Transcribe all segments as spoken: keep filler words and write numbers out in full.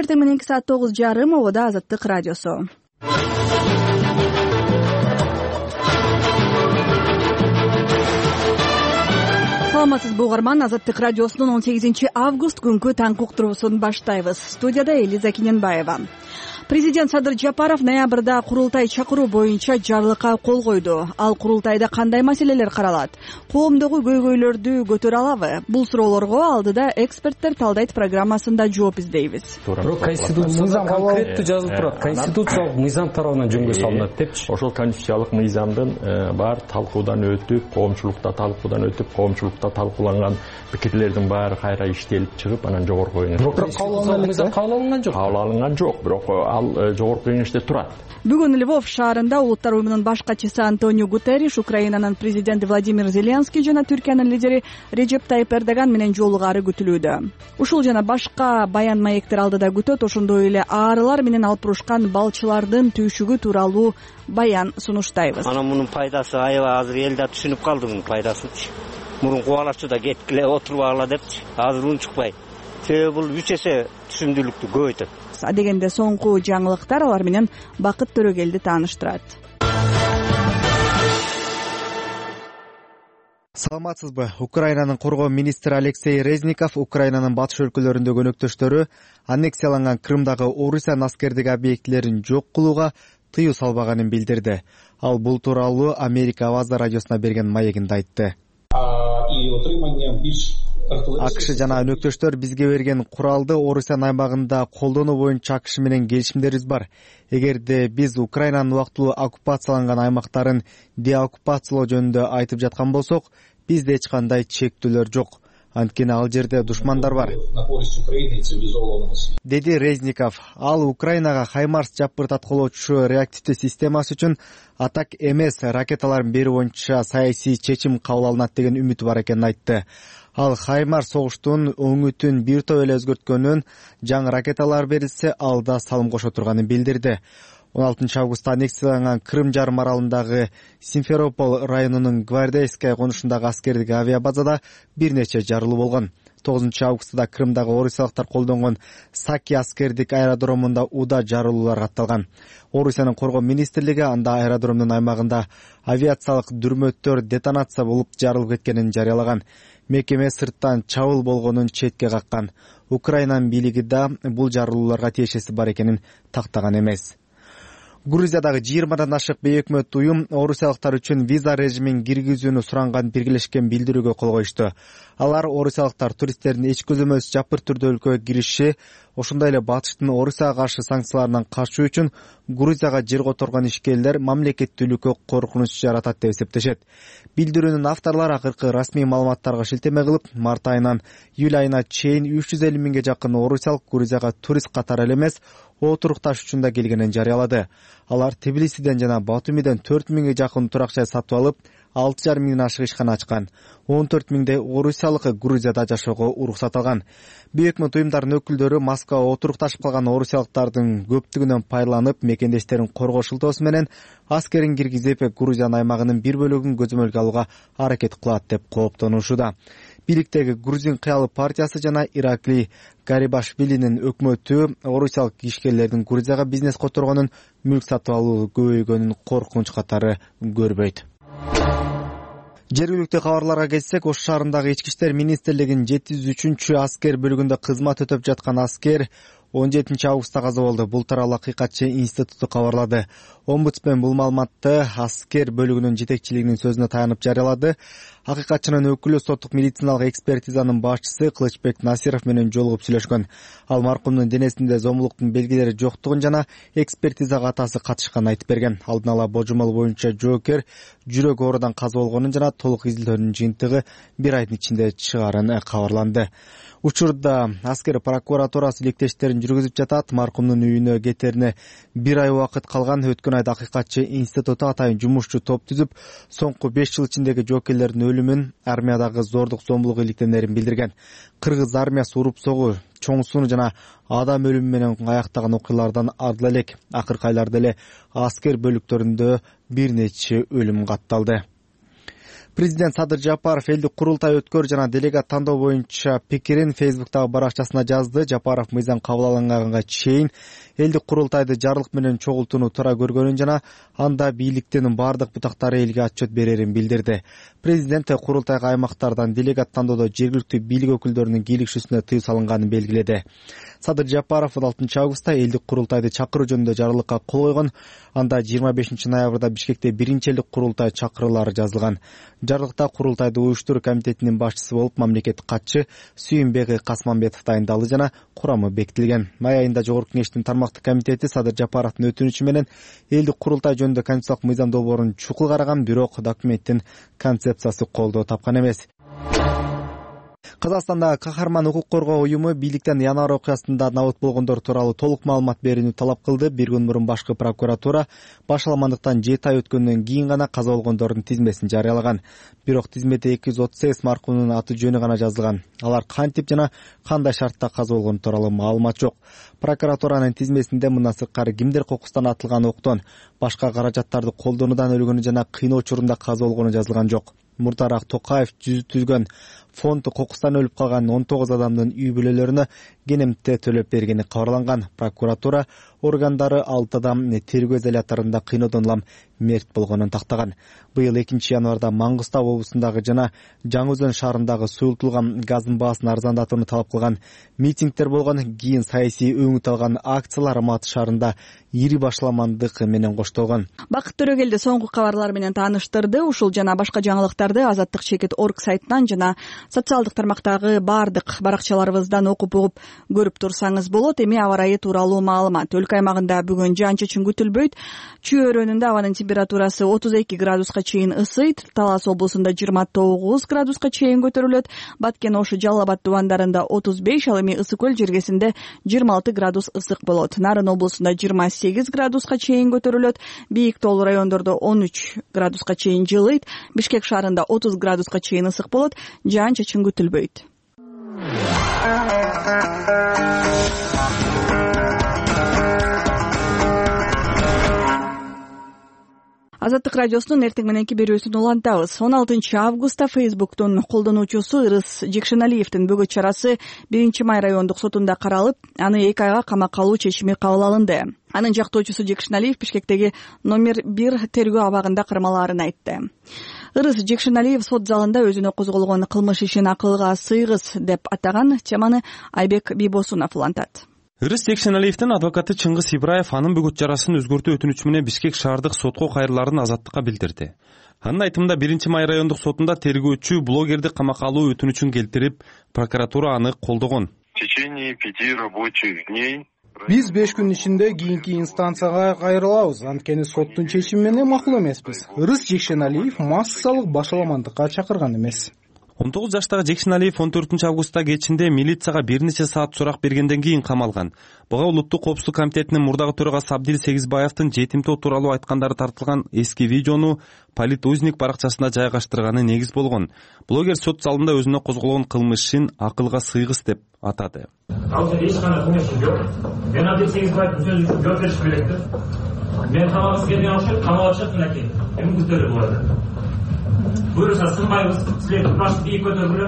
эртең мененки саат тогуз жарым ободо Азаттык радиосу. Саламатсызбы угарман, Азаттык радиосунун он сегизинчи август күнкү таңкы уктуруусун баштайбыз. Студияда Элиза Киненбаева. Президент Садыр Жапаров ноябрда курултай чакыруу боюнча жарлыкка кол койду. Ал курултайда кандай маселелер каралат? Коомдогу көйгөйлөрдү көтөрө алабы? Бул суроолорго алдыда эксперттер талдайт программасында жооп издейбиз. Бирок конституция мыйзам конкреттүү жазылып турат. Конституциялык мыйзам тарабынан жөнгө салынат депчи. Ошол конституциялык мыйзамдын бар талкуудан өтүп, коомчулукта талкуудан өтүп, коомчулукта талкууланган пикирлердин баары кайра иштелип чыгып, анан жогорку кеңеш. Бирок мыйзам кабыл алынган жок. Кабыл алынган жок, бирок ал жогорку кеңеште турат. Бүгүн Львов шаарында Улуттар уюмунун башкачысы Антонио Гутерриш, Украинанын президенти Владимир Зеленский жана Түркиянын лидери Режеп Тайип Эрдоган менен жолугаары күтүлүүдө. Ушул жана башка баян маектер алдыда күтөт. Ошондой эле аарылар менен алпурушкан балчылардын түйшүгү тууралуу баян сунуштайбыз. Анан мунун пайдасы аябай азыр элдер түшүнүп калды мунун пайдасынчы. Мурун кубалачуда кеткиле отурбагыла депчи, азыр унчукпайт. Себеби бул үч эсе түшүндүүлүктү көбөйтөт. Адегенде соңку жаңылыктар алар менен Бакыт Төрөгелди тааныштырат. Саламатсызбы. Украинанын коргоо министри Алексей Резников Украинанын батыш өлкөлөрүндөгү өнөктөштөрү аннексияланган Крымдагы Орусиянын аскердик объектилерин жок кылууга тыюу салбаганын билдирди. Ал бул тууралуу Америка Авазда радиосуна берген маегинде айтты. АКШ жана өнөктөштөр бизге берген куралды Орусиянын аймагында колдонуу боюнча АКШ менен келишимдерибиз бар. Эгерде биз Украинанын убактылуу оккупацияланган аймактарын деоккупациялоо жөнүндө айтып жаткан болсок, бизде эч кандай чектөөлөр жок. Анткени ал жерде душмандар бар, деди Резников. Ал Украинага Хаймарс жапыртаткылоочу реактивдүү системасы үчүн атак эмес ракеталарын берүү боюнча саясий чечим кабыл алынат деген үмүтү бар экенин айтты. Ал Хаймарс согуштун өңүтүн бир топ эле өзгөрткөнүн, жаңы ракеталар берилсе, ал да салым кошо турганын билдирди. он алтынчы августта аннексияланган Крым жарым аралындагы Симферополь районунун Гвардейская конушундагы аскердик авиабазада бир нече жарылуу болгон. тогузунчу августта Крымдагы орусиялыктар колдонгон Саки аскердик аэродромунда уда жарылуулар катталган. Орусиянын коргоо министрлиги анда аэродромдун аймагында авиациялык дүрмөттөр детонация болуп жарылып кеткенин жарыялаган. Мекеме сырттан чабуул болгонун четке каккан. Украинанын бийлиги да бул жарылууларга тиешеси бар экенин тактаган эмес. Грузиядагы жыйырмадан ашык бейөкмөт уюм орусиялыктар үчүн виза режимин киргизүүнү суранган биргелешкен билдирүүгө кол коюшту. Алар орусиялыктар туристтердин эч көзөмөлсүз жапыр түрдө өлкөгө кириши, ошондой эле батыштын Орусияга каршы санкцияларынан качуу үчүн Грузияга жер которгон ишкерлер мамлекеттүүлүккө коркунуч жаратат деп эсептешет. Билдирүүнүн авторлору акыркы расмий маалыматтарга шилтеме кылып, март айынан июль айына чейин үч жүз элүү миңге жакын орусиялык Грузияга турист катары эле эмес, отурукташ үчүн да келгенин жарыялады. Алар Тбилисиден жана Батумиден төрт миңге жакын турак жай сатып алып, алты жарым миңден ашык ишкана ачкан. он төрт миңдей орусиялык Грузияда жашоого уруксат алган. Бейөкмөт уюмдардын өкүлдөрү Москвага отурукташып калган орусиялыктардын көптүгүнөн пайдаланып, мекендештерин коргоо шылтоосу менен аскерин киргизип, Грузиянын аймагынын бир бөлүгүн көзөмөлгө алууга аракет кылат деп кооптонушууда. Бийликтеги Грузин кыялы партиясы жана Иракли Гарибашвилинин өкмөтү орусиялык ишкерлердин Грузияга бизнес которгонун, мүлк сатып алуу көбөйгөнүн коркунуч катары көрбөйт. Жергиликтүү кабарларга келсек, Ош шаарындагы Ички иштер министрлигинин жети жүз үчүнчү аскер бөлүгүндө кызмат өтөп жаткан аскер он жетинчи августта каза болду. Бул тууралуу Акыйкатчы институту кабарлады. Омбудсмен бул маалыматты аскер бөлүгүнүн жетекчилигинин сөзүнө таянып жарыялады. Акыйкатчынын өкүлү соттук медициналык экспертизанын башчысы Кылычбек Насиров менен жолугуп сүйлөшкөн. Ал маркумдун денесинде зомбулуктун белгилери жоктугун жана экспертизага атасы катышканын айтып берген. Алдын ала божомол боюнча жоокер жүрөк оорудан каза болгонун жана толук изилдөөнүн жыйынтыгы бир айдын ичинде чыгарын кабарланды. Учурда аскер прокуратурасы илектештерин жүргүзүп жатат. Маркумдун үйүнө кетерине бир ай убакыт калган. Өткөн айда Акыйкатчы институту атайын жумушчу топ түзүп, соңку беш жыл ичиндеги жоокерлердин өлүмүн, армиядагы зордук зомбулук иликтенерин билдирген. Кыргыз армиясы уруп согуу, чоң сууну жана адам өлүмү менен аяктаган окуялардан ардыла элек. Акыркы айларда эле аскер бөлүктөрүндө бир нече өлүм катталды. Президент Садыр Жапаров элдик курултай өткөр жана делегат тандоо боюнча пикирин Фейсбуктагы баракчасына жазды. Жапаров мыйзам кабыл алынганга чейин элдик курултайды жарлык менен чогултууну туура көргөнүн жана анда бийликтин бардык бутактары элге отчет берерин билдирди. Президент курултайга аймактардан делегат тандоодо жергиликтүү бийлик өкүлдөрүнүн кийлигишүүсүнө тыюу салынганын белгиледи. Садыр Жапаров он алтынчы августта элдик курултайды чакыруу жөнүндө жарлыкка кол койгон. Анда жыйырма бешинчи ноябрда Бишкекте биринчи элдик курултай чакырылары жазылган. Жарлыкта курултайды уюштуруу комитетинин башчысы болуп мамлекеттик катчы Сүйүнбек Касманбетов дайындалды жана курамы бекитилген. Май айында Жогорку Кеңештин тармактык комитети Садыр Жапаровдун өтүнүчү менен элдик курултай жөнүндө конституциялык мыйзам долбоорун чукул караган, бирок документтин концепциясы колдоо тапкан эмес. Казакстандагы кахарман укук коргоо уюму бийликтен январь окуясында набыт болгондор тууралуу толук маалымат берүүнү талап кылды. Бир күн мурун башкы прокуратура башаламандыктан жети ай өткөндөн кийин гана каза болгондордун тизмесин жарыялаган. Бирок тизмеде эки жүз отуз сегиз маркумдун аты жөнү гана жазылган. Алар кантип жана кандай шартта каза болгону тууралуу маалымат жок. Прокуратуранын тизмесинде мындан сырткары кимдер кокустан атылган октон, башка каражаттарды колдонуудан өлгөнү жана кыйноо учурунда каза болгону жазылган жок. Муртараак Токаев түзгөн фонд кокустан өлүп калган он тогуз адамдын үй бүлөлөрүнө кенемте төлөп бергени кабарланган. Прокуратура органдары алты адам тергөө изоляторунда кыйноодон улам мерт болгонун тактаган. Быйыл экинчи январда Маңгыстау облусундагы жана Жаңы Өзөн шаарындагы суюлтулган газдын баасын арзандатууну талап кылган митингдер болгон. Кийин саясий өңүт алган акциялар Алматы шаарында ири башаламандык менен коштолгон. Бакыт Төрөгелди соңку кабарлар менен тааныштырды. Ушул жана башка жаңылыктарды азаттык чекит орг сайтынан жана социалдык тармактагы бардык баракчаларыбыздан окуп угуп көрүп турсаңыз болот. Эми аба ырайы тууралуу маалымат. Өлкө аймагында бүгүн жаан-чачын күтүлбөйт. Чүй өрөөнүндө абанын температурасы отуз эки градуска чейин ысыйт. Талас облусунда жыйырма тогуз градуска чейин көтөрүлөт. Баткен, Ош, Жалал Абад тубандарында отуз беш, ал эми Ысык көл жергесинде жыйырма алты градус ысык болот. Нарын облусунда жыйырма сегиз градуска чейин көтөрүлөт. Бийик тоолуу райондордо он үч градуска чейин жылыйт. Бишкек шаарында отуз градуска чейин ысык болот. Жаан-чачын күтүлбөйт. Азаттык радиосунун эртең мененки берүүсүн улантабыз. он алтынчы августта Фейсбуктун колдонуучусу Ырыс Жекшеналиевдин бөгөт чарасы биринчи май райондук сотунда каралып, аны эки айга камакка алуу чечими кабыл алынды. Анын жактоочусу Жекшеналиев Бишкектеги номер бир тергөө абагында кармалаарын айтты. Ырыс Жекшеналиев сот залында өзүнө козголгон кылмыш ишин акылга сыйгыз деп атаган. Теманы Айбек Бийбосунов улантат. Ырыс Жекшеналиевдин адвокаты Чыңгыз Ибраев анын бөгөт чарасын өзгөртүү өтүнүчү менен Бишкек шаардык сотко кайрыларын азаттыкка билдирди. Анын айтымында биринчи май райондук сотунда тергөөчү блогерди камакка алуу өтүнүчүн келтирип, прокуратура аны колдогон. В течение пяти рабочих дней биз беш күн ичинде кийинки инстанцияга кайрылабыз. Анткени соттун чечими менен макул эмеспиз. Ырыс Жекшеналиев массалык башаламандыкка чакырган эмес. он тогуз жаштагы Жекшеналиев он төртүнчү августта кечинде милицияга бир нече саат сурак бергенден кийин камалган. Буга Улуттук коопсуздук комитетинин мурдагы төрагасы Абдил Сегизбаевдин жетимтөө тууралуу айткандары тартылган эски видеону Политузник баракчасына жайгаштырганы негиз болгон. Блогер сот залында өзүнө козголгон кылмышын акылга сыйгыз деп атады. Ал эч кандай кылмышым жок. Мен Абдил Сегизбаевдин сөзү үчүн жооп бериш керекти. Мен камалгыс келген акча камалга чыктым экен. Эми күтөлүп болот. Буюрса сынбайбыз, силер башты бийик көтөргүлө.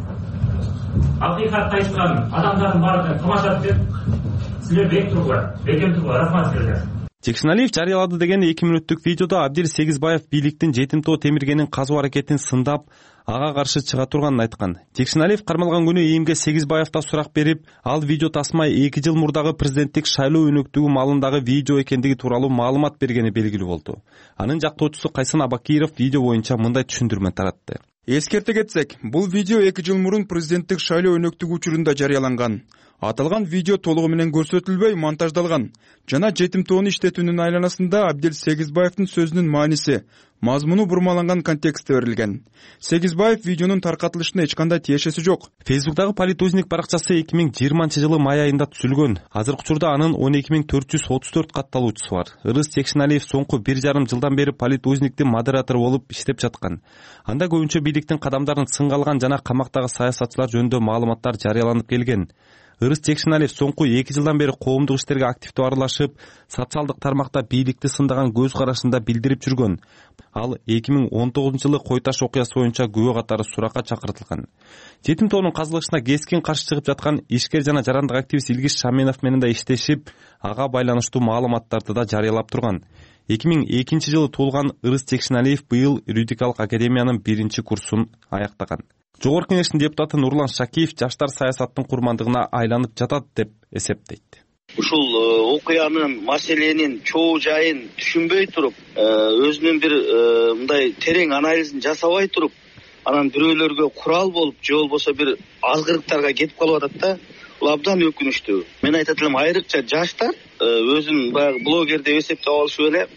Акыйкатты айткан адамдардын баарын тамашалап деп, силер бек тургула, бекем тургула, рахмат силерге. Жекшеналиев жарыялады деген эки мүнөттүк видеодо Абдил Сегизбаев бийликтин жетимтөө темиргенин казуу аракетин сындап, ага каршы чыга турганын айткан. Жекшеналиев кармалган күнү ИИМге Сегизбаевда сурак берип, ал видео тасма эки жыл мурдагы президенттик шайлоо өнөктүгү малындагы видео экендиги тууралуу маалымат бергени белгилүү болду. Анын жактоочусу Кайсын Абакиров видео боюнча мындай түшүндүрмө таратты. Эскерте кетсек, бул видео эки жыл мурун президенттик шайлоо өнөктүгү учурунда жарыяланган. Аталган видео толугу менен көрсөтүлбөй монтаждалган жана жетимтөөнү иштетүүнүн айланасында Абдил Сегизбаевдин сөзүнүн мааниси, мазмуну бурмаланган контекстте берилген. Сегизбаев видеонун таркатылышына эч кандай тиешеси жок. Фейсбуктагы Политузник баракчасы эки миң жыйырманчы жылы май айында түзүлгөн. Азыркы учурда анын он эки миң төрт жүз отуз төрт катталуучусу бар. Ырыс Жекшеналиев соңку бир жарым жылдан бери Политузниктин модератору болуп иштеп жаткан. Анда көбүнчө бийликтин кадамдарын сынга алган жана камактагы саясатчылар жөнүндө маалыматтар жарыяланып келген. Ырыс Жекшеналиев соңку эки жылдан бери коомдук иштерге активдүү аралашып, социалдык тармакта бийликти сындаган көз карашында билдирип жүргөн. Ал эки миң он тогузунчу жылы Кой Таш окуясы боюнча күбө катары суракка чакыртылган. Жетим тоонун казылышына кескин каршы чыгып жаткан ишкер жана жарандык активист Илгиз Шаменов менен да иштешип, ага байланыштуу маалыматтарды да жарыялап турган. эки миң экинчи жылы туулган Ырыс Жекшеналиев быйыл юридикалык академиянын биринчи курсун аяктаган. Жогорку Кеңештин депутаты Нурлан Шакиев жаштар саясаттын курмандыгына айланып жатат деп эсептейт. Ушул окуянын, маселенин чоо жайын түшүнбөй туруп, өзүнүн бир мындай терең анализин жасабай туруп, анан бирөөлөргө курал болуп, же болбосо бир алгырыктарга кетип калып атат да. Бул абдан өкүнүчтүү. Мен айтат элем, айрыкча жаштар өзүн баягы блогер деп эсептеп алышып эле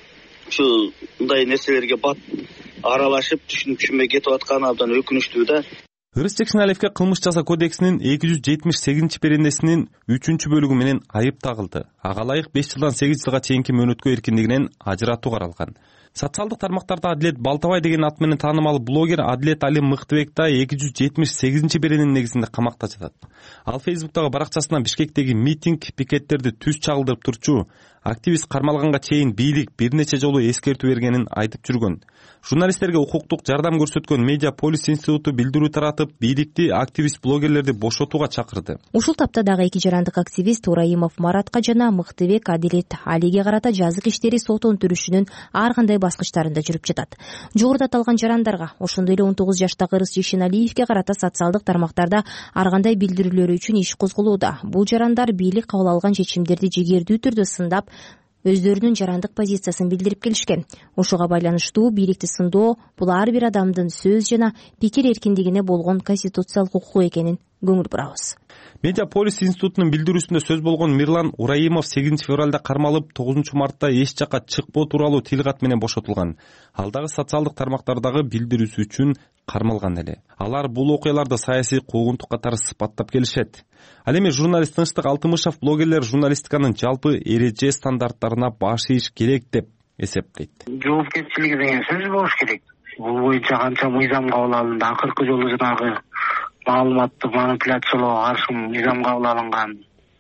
ушу мындай нерселерге бат аралашып, түшүнүп түшүнбөй кетип атканы абдан өкүнүчтүү да. Ырыс Жекшеналиевке кылмыш жасоо кодексинин эки жүз жетимиш сегизинчи беренесинин үчүнчү бөлүгү менен айып тагылды. Ага ылайык беш жылдан сегиз жылга чейинки мөөнөткө эркиндигинен ажыратуу каралган. Социалдык тармактарда Адилет Балтабай деген ат менен таанымал блогер Адилет Али Мыктыбек да эки жүз жетимиш сегизинчи берененин негизинде камакта жатат. Ал Фейсбуктагы баракчасынан Бишкектеги митинг, пикеттерди түз чагылдырып турчу активист кармалганга чейин бийлик бир нече жолу эскертүү бергенин айтып жүргөн. Журналисттерге укуктук жардам көрсөткөн Медиа Полис институту билдирүү таратып, бийликти активист блогерлерди бошотууга чакырды. Ушул тапта дагы эки жарандык активист Ураимов Маратка жана Мыктыбек Адилет Алиге карата жазык иштери сот өнтүрүшүнүн ар кандай баскычтарында жүрүп жатат. Жогоруда аталган жарандарга, ошондой эле он тогуз жаштагы Ырыс Жекшеналиевге карата социалдык тармактарда ар кандай билдирүүлөрү үчүн иш козголууда. Бул жарандар бийлик кабыл алган чечимдерди жигердүү түрдө сындап, өздөрүнүн жарандык позициясын билдирип келишкен. Ошого байланыштуу бийликти сындоо бул ар бир адамдын сөз жана пикир эркиндигине болгон конституциялык укугу экенин көңүл бурабыз. Медиа Полис институтунун билдирүүсүндө сөз болгон Мирлан Ураимов сегизинчи февралда кармалып, тогузунчу мартта эч жакка чыкпоо тууралуу тил кат менен бошотулган. Ал дагы социалдык тармактардагы билдирүүсү үчүн кармалган эле. Алар бул окуяларды саясий куугунтук катары сыпаттап келишет. Ал эми журналист Тынчтык Алтымышев блогерлер журналистиканын жалпы эреже стандарттарына баш ийиш керек деп эсептейт. Жоопкерчилиги деген сөз болуш керек. Бул боюнча канча мыйзам кабыл алынды. Акыркы жолу жанагы маалыматты манипуляциялоого каршы мыйзам кабыл алынган.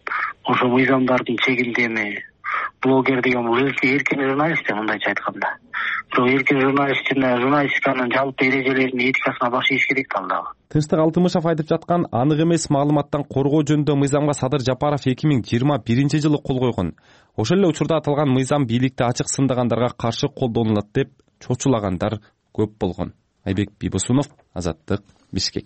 Ошо мыйзамдардын чегинде эми блогер деген бул эркин журналист деп мындайча айтканда. Бирок эркин журналист жана журналистиканын жалпы эрежелеринин этикасына баш ийиш керек да ал дагы. Тынчтык Алтымышев айтып жаткан анык эмес маалыматтан коргоо жөнүндө мыйзамга Садыр Жапаров эки миң жыйырма биринчи жылы кол койгон. Ошол эле учурда аталган мыйзам бийликти ачык сындагандарга каршы колдонулат деп чочулагандар көп болгон. Айбек Бибосунов, Азаттык, Бишкек.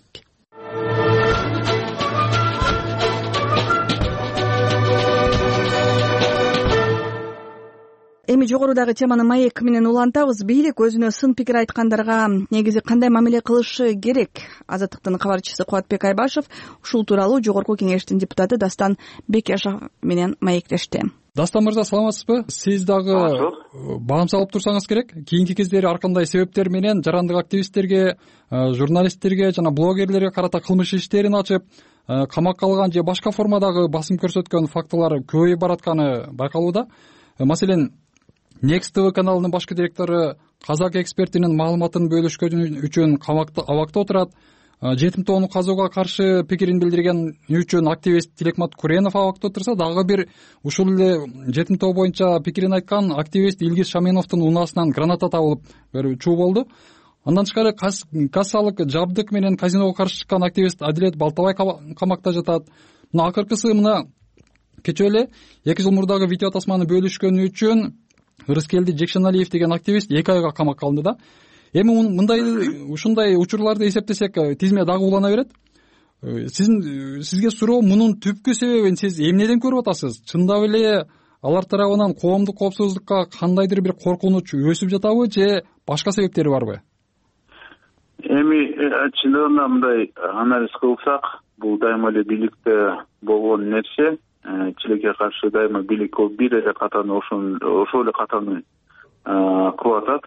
Эми жогорудагы теманы маек менен улантабыз. Бийлик өзүнө сын пикир айткандарга негизи кандай мамиле кылышы керек? Азаттыктын кабарчысы Кубатбек Айбашев ушул тууралуу Жогорку Кеңештин депутаты Дастан Бекешов менен маектешти. Дастан мырза, саламатсызбы? Сиз дагы баам салып турсаңыз керек. Кийинки кездери ар кандай себептер менен жарандык активисттерге, журналисттерге жана блогерлерге карата кылмыш иштерин ачып, камакка алган же башка формадагы басым көрсөткөн фактылар көбөйүп баратканы байкалууда. Маселен, Next ти ви каналынын башкы директору казак экспертинин маалыматын бөлүшкөнү үчүн камакта абакта отурат. Жетим тоону казууга каршы пикирин билдирген үчүн активист Тилекмат Куренов абакта отурса, дагы бир ушул эле жетим тоо боюнча пикирин айткан активист Илгиз Шаменовдун унаасынан граната табылып чуу болду. Андан тышкары кассалык жабдык менен казиного каршы чыккан активист Адилет Балтабай камакта жатат. Мына акыркысы мына кечээ эле эки жыл мурдагы видео тасманы бөлүшкөнү үчүн Ырыскелди Жекшеналиев деген активист эки айга камакка алынды да. Эми мындай ушундай учурларды эсептесек, тизме дагы улана берет. Сиздин сизге суроо, мунун түпкү себебин сиз эмнеден көрүп атасыз? Чындап эле алар тарабынан коомдук коопсуздукка кандайдыр бир коркунуч өсүп жатабы же башка себептери барбы? Эми чындыгында мындай анализ кылсак, бул дайыма эле бийликте болгон нерсе. Чилекке каршы дайыма бийлик бир эле катаны ошол эле катаны кылып атат.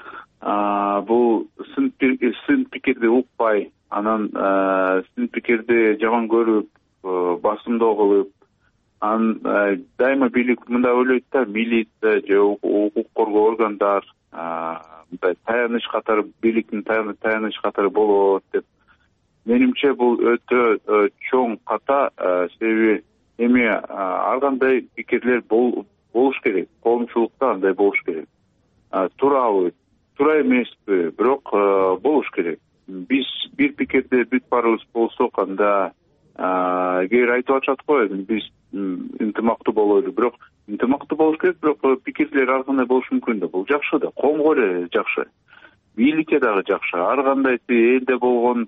Бул сын пикирди укпай, анан сын пикирди жаман көрүп, басымдоо кылып, анан дайыма бийлик мындай ойлойт да, милиция же укук коргоо органдар мындай таяныч катары, бийликтин таяныч катары болот деп. менимче бул өтө чоң ката. Себеби эми ар кандай пикирлер болуш керек, коомчулукта андай болуш керек. Туурабы, туура эмеспи, бирок болуш керек. Биз бир пикирде бүт баарыбыз болсок, анда кээ бир айтып атышат го, биз ынтымактуу болойлу, бирок ынтымактуу болуш керек, бирок пикирлер ар кандай болушу мүмкүн да. Бул жакшы да, коомго эле жакшы, бийликке дагы жакшы. Ар кандай элде болгон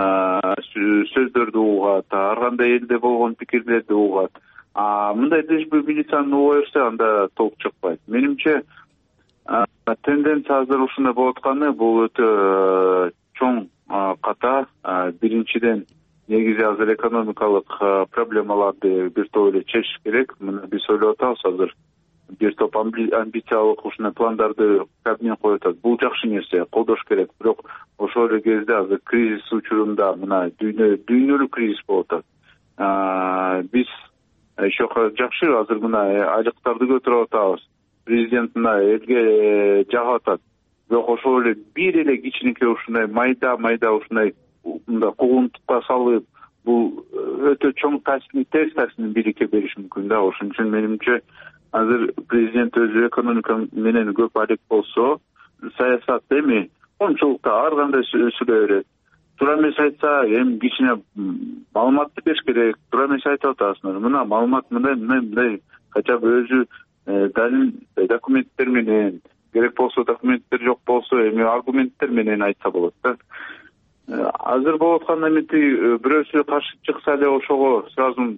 сөздөрдү угат, ар кандай элде болгон пикирлерди угат. Мындай ДЖБ милицияны уга берсе, анда толк чыкпайт. Менимче тенденция азыр ушундай болуп атканы, бул өтө чоң ката. Биринчиден, негизи азыр экономикалык проблемаларды бир топ эле чечиш керек. Мына биз ойлоп атабыз, азыр бир топ амбициялык ушундай пландарды Кабмин коюп атат. Бул жакшы нерсе, колдош керек. Бирок ошол эле кезде азыр кризис учурунда, мына дүйнө дүйнөлүк кризис болуп атат. Биз еще жакшы азыр мына айлыктарды көтөрүп атабыз. Президент мына элге жагып атат. Бирок ошол эле бир эле кичинекей ушундай майда майда ушундай мында куугунтукка салып, бул өтө чоң таасирин, терс таасирин бийликке бериши мүмкүн да. Ошон үчүн менимче азыр президент өзү экономика менен көп алек болсо, саясат эми коомчулукта ар кандай сүйлөй берет. Туура эмес айтса, эми кичине маалыматты бериш керек. Туура эмес айтып атасыңар. Мына маалымат мындай, мындай, хотя бы өзү далил, документтер менен, керек болсо документтер жок болсо, эми аргументтер менен айтса болот да. Азыр болуп аткан эмети бирөөсү каршы чыкса эле ошого сразу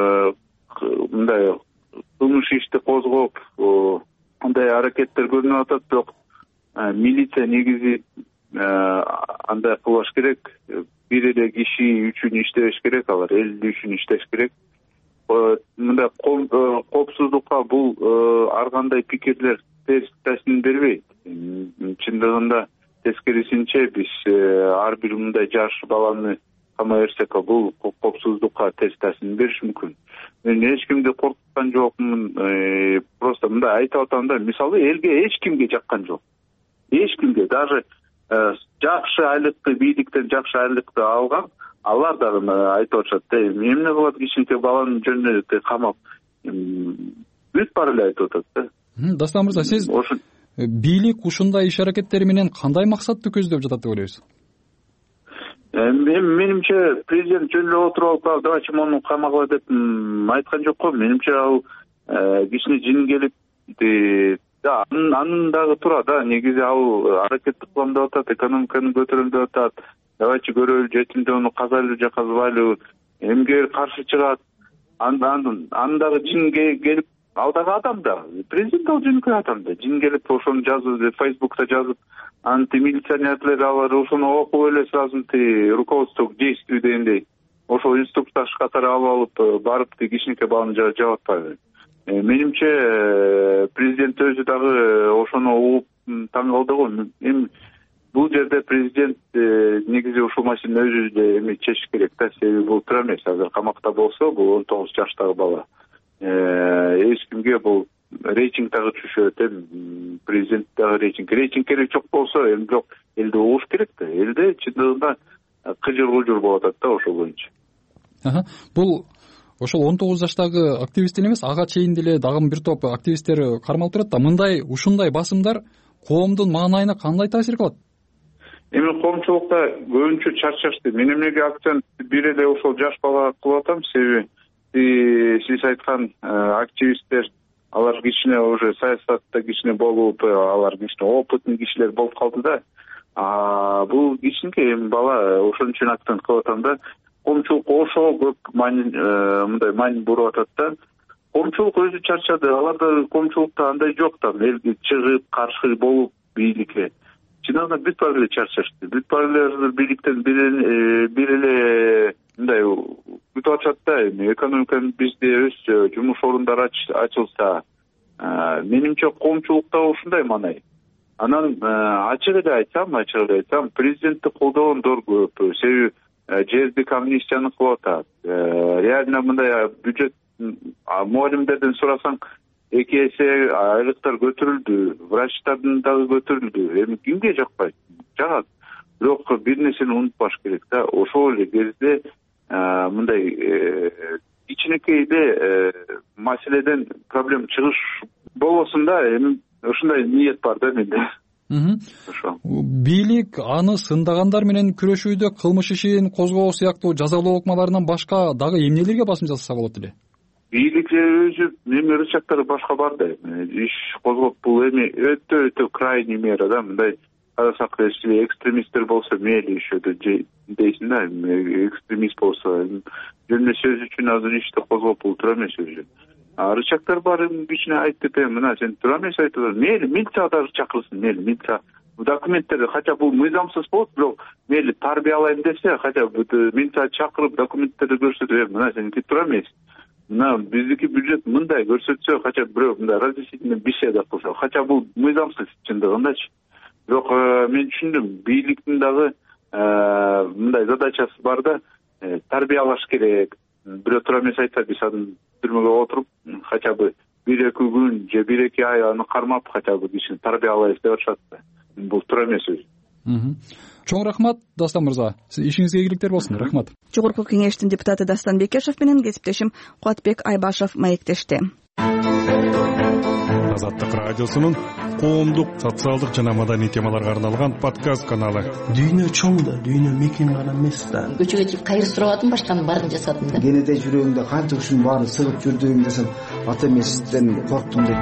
мындай кылмыш ишти козгоп, андай аракеттер көрүнүп атат. Бирок милиция негизи андай кылбаш керек. Бир эле киши үчүн иштебеш керек, алар эл үчүн иштеш керек. Мындай коопсуздукка бул ар кандай пикирлер терс таасирин бербейт. Чындыгында тескерисинче биз ар бир мындай жаш баланы камай берсек, бул коопсуздукка терс таасирин бериши мүмкүн. Мен эч кимди коркуткан жокмун. Просто мындай айтып атам да, мисалы элге эч кимге жаккан жок. Эч кимге, даже жакшы айлыкты, бийликтен жакшы айлыкты алган, алар дагы айтып атышат, эмне кылат кичинекей баланын жөнүнө камап. Бүт баары эле айтып атат да. Дастан мырза, сиз бийлик ушундай иш аракеттери менен кандай максатты көздөп жатат деп ойлойсуз? Менимче президент жөн эле отуруп алып, давайте муну камагыла деп айткан жок го. Менимче ал кичине жин келип, да, анын дагы туура да. Негизи ал аракетти кылам деп атат, экономиканы көтөрөлүм деп атат. Давайте көрөлү, жетимдөөнү казайлы же казбайлы, эмге каршы чыгат. Андан дагы жин келип, ал дагы адам да. Президент ал жинкей адам да. Жин келип ошону жазып, Фейсбукта жазып, анты милиционерлер алар ошону окуп эле сразу руководство к действию дегендей. Ошол инструктаж катары алып алып барып кичинекей баланы жаап атпайбы. Менимче президент өзү дагы ошону угуп таң калды го. Эми бул жерде президент негизи ушул маселени өзү эле эми чечиш керек да. Себеби бул туура эмес. Азыр камакта болсо, бул он тогуз жаштагы бала. Эч кимге бул рейтинг дагы түшөт, эми президент дагы рейтинг. Рейтинг керек жок болсо, эми жок, элди угуш керек да. Элде чындыгында кыжыр-кыжыр болуп атат да ошол боюнча. Бул ошол он тогуз жаштагы активист эмес, ага чейин деле дагы бир топ активисттер кармалып турат да. Мындай ушундай басымдар коомдун маанайына кандай таасир кылат? Эми коомчулукта көбүнчө чарчашты. Мен эмнеге акцент бир эле ошол жаш балага кылып атам, себеби сиз айткан активисттер, алар кичине уже саясатта кичине болуп, алар кичине опытный кишилер болуп калды да. Бул кичинекей бала, ошон үчүн акцент кылып атам да. Коомчулук ошого көп мындай маани буруп атат да. Коомчулук өзү чарчады. Аларда коомчулукта андай жок да, элге чыгып каршы болуп бийликке. Чындыгында бүт баары эле чарчашты. Бүт баары эле бийликтен бир эле мындай күтүп атышат да. Экономиканы бизде өссө, жумуш орундары ачылса, менимче коомчулукта ушундай маанай. Анан ачык эле айтсам, ачык эле айтсам, президентти колдогондор көп. Себеби жердик амнистияны кылып атат. Реально мындай бюджет мугалимдерден сурасаң, эки эсе айлыктар көтөрүлдү, врачтардын дагы көтөрүлдү. Эми кимге жакпайт? Жагат. бирок бир нерсени унутпаш керек да, ошол эле кезде мындай кичинекейде маселеден проблема чыгыш болбосун да, эми ушундай ниет бар да менде. Ошо бийлик аны сындагандар менен күрөшүүдө кылмыш ишин козгоо сыяктуу жазалоо ыкмаларынан башка дагы эмнелерге басым жасаса болот эле? Бийлик өзү эми рычагдары башка бар да, иш козгоп бул эми өтө өтө крайний мера да, мындай карасак экстремисттер болсо мейли ишөдө дейсиң да, экстремист болсо жөн эле сөз үчүн азыр ишти козгоп бул туура эмес өзү. Рычагдар бар, кичине айтып, мына сен туура эмес айтып атасың, мейли милиция да чакырылсын, мейли милиция документтерди хотя бул мыйзамсыз болот, бирок мейли тарбиялайм десе, хотя бы милиция чакырып документтерди көрсөтүп, мына сеники туура эмес. Мына биздики бюджет мындай көрсөтсө, хотя бирөө мындай разрешительный беседа кылса, хотя бул мыйзамсыз чындыгындачы. Бирок мен түшүндүм, бийликтин дагы мындай задачасы бар да, тарбиялаш керек. Бирөө туура эмес айтса, биз аны түрмөгө отуруп, хотя бы бир эки күн же бир эки ай аны кармап, хотя бы кишини тарбиялайбыз деп атышат да. Бул туура эмес өзү. Чоң рахмат, Дастан мырза. Ишиңизге ийгиликтер болсун. Рахмат. Жогорку кеңештин депутаты Дастан Бекешев менен кесиптешим Кубатбек Айбашев маектешти. Азаттык радиосунун коомдук, социалдык жана маданий темаларга арналган подкаст каналы. Дүйнө чоң да, дүйнө мекен гана эмес да. Көчөгө чыгып кайыр сурабадым, башканын баарын жасадым да. Кенеде жүрөгүмдө канча ушунун баарын сыгып жүрдүм десем, ата эмесизден корктум дейт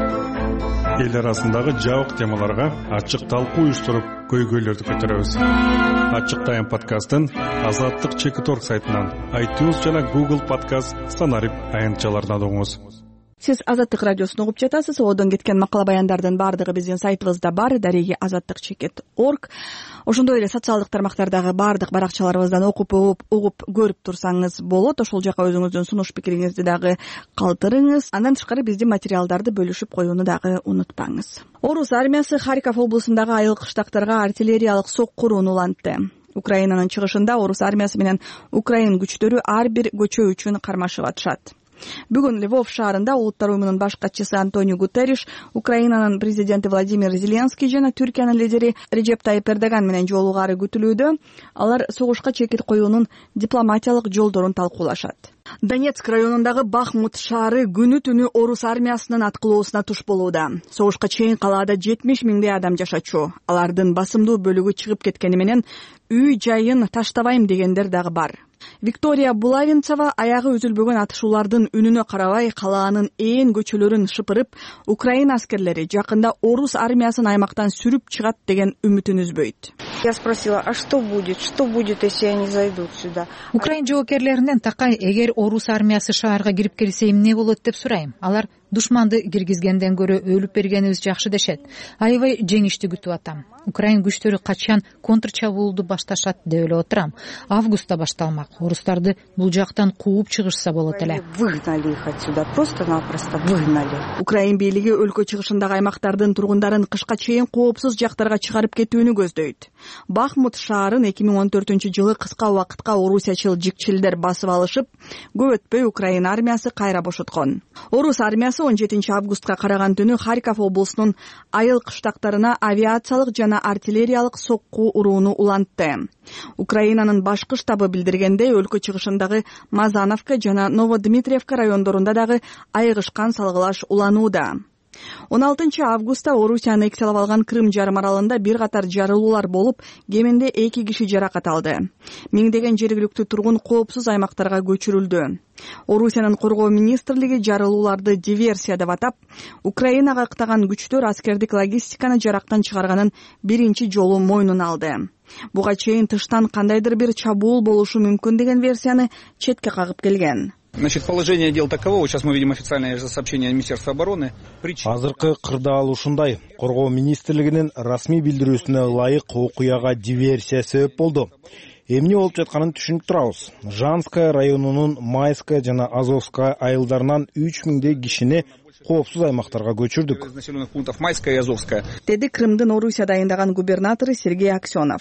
да. Эл арасындагы жабык темаларга ачык талкуу уюштуруп, көйгөйлөрдү көтөрөбүз. Ачык тайм подкастын Азаттык чекит точка орг сайтынан, iTunes жана Google подкаст санарип аянтчаларынан угуңуз. Сиз Азаттык радиосун угуп жатасыз. Одон кеткен макала баяндардын баардыгы биздин сайтыбызда бар, дареги азаттык чекит точка орг. Ошондой эле социалдык тармактардагы баардык баракчаларыбыздан окуп, угуп, угуп көрүп турсаңыз болот. Ошол жака өзүңүздүн сунуш пикириңизди дагы калтырыңыз. Андан тышкары биздин материалдарды бөлүшүп коюуну дагы унутпаңыз. Орус армиясы Харьков облусундагы айыл кыштактарга артиллериялык сокку урууну улантты. Украинанын чыгышында орус армиясы менен украин күчтөрү ар бир көчө үчүн кармашып атышат. Бүгүн Львов шаарында Улуттар уюмунун баш катчысы Антонио Гутерриш, Украинанын президенти Владимир Зеленский жана Түркиянын лидери Реджеп Тайип Эрдоган менен жолугаары күтүлүүдө. Алар согушка чекит коюунун дипломатиялык жолдорун талкуулашат. Донецк районундагы Бахмут шаары күнү түнү орус армиясынын аткылоосуна туш болууда. Согушка чейин калаада жетимиш миңдей адам жашачу. Алардын басымдуу бөлүгү чыгып кеткени менен үй жайын таштабайм дегендер дагы бар. Виктория Булавинцева аягы үзүлбөгөн атышуулардын үнүнө карабай калаанын ээн көчөлөрүн шыпырып, Украина аскерлери жакында орус армиясын аймактан сүрүп чыгат деген үмүтүн үзбөйт. Я спросила, а что будет? Что будет, если они зайдут сюда? Украин жоокерлеринен такай, эгер орус армиясы шаарга кирип келсе эмне болот деп сурайм. Алар душманды киргизгенден көрө өлүп бергенибиз жакшы дешет. Аябай жеңишти күтүп атам. Украин күчтөрү качан контрчабуулду башташат деп эле отурам. Августта башталмак. Орустарды бул жактан кууп чыгышса болот эле. Выгнали их отсюда, просто-напросто выгнали. Украин бийлиги өлкө чыгышындагы аймактардын тургундарын кышка чейин коопсуз жактарга чыгарып кетүүнү көздөйт. Бахмут шаарын эки миң он төртүнчү жылы кыска убакытка орусиячыл жикчилдер басып алышып, көп өтпөй Украин армиясы кайра бошоткон. Орус армиясы он жетинчи августка караган түнү Харьков облусунун айыл кыштактарына авиациялык жана артиллериялык сокку урууну улантты. Украинанын башкы штабы билдиргендей, өлкө чыгышындагы Мазановка жана Новодмитриевка райондорунда дагы айыгышкан салгылаш уланууда. он алтынчы августта Орусия аннексиялап алган Крым жарым аралында бир катар жарылуулар болуп, кеминде эки киши жаракат алды. Миңдеген жергиликтүү тургун коопсуз аймактарга көчүрүлдү. Орусиянын коргоо министрлиги жарылууларды диверсия деп атап, Украинага ыктаган күчтөр аскердик логистиканы жарактан чыгарганын биринчи жолу мойнуна алды. Буга чейин тыштан кандайдыр бир чабуул болушу мүмкүн деген версияны четке кагып келген. Значит, положение дел таково. Сейчас мы видим официальное сообщение Министерства обороны. Азыркы кырдаал ушундай. Коргоо министрлигинин расмий билдирүүсүнө ылайык окуяга диверсия себеп болду. Эмне болуп жатканын түшүнүп турабыз. Жанская районунун Майская жана Азовская айылдарынан үч миңдей кишини коопсуз аймактарга көчүрдүк. Населенных пунктов Майская и Азовская. Деди Крымдын Орусия дайындаган губернатору Сергей Аксенов.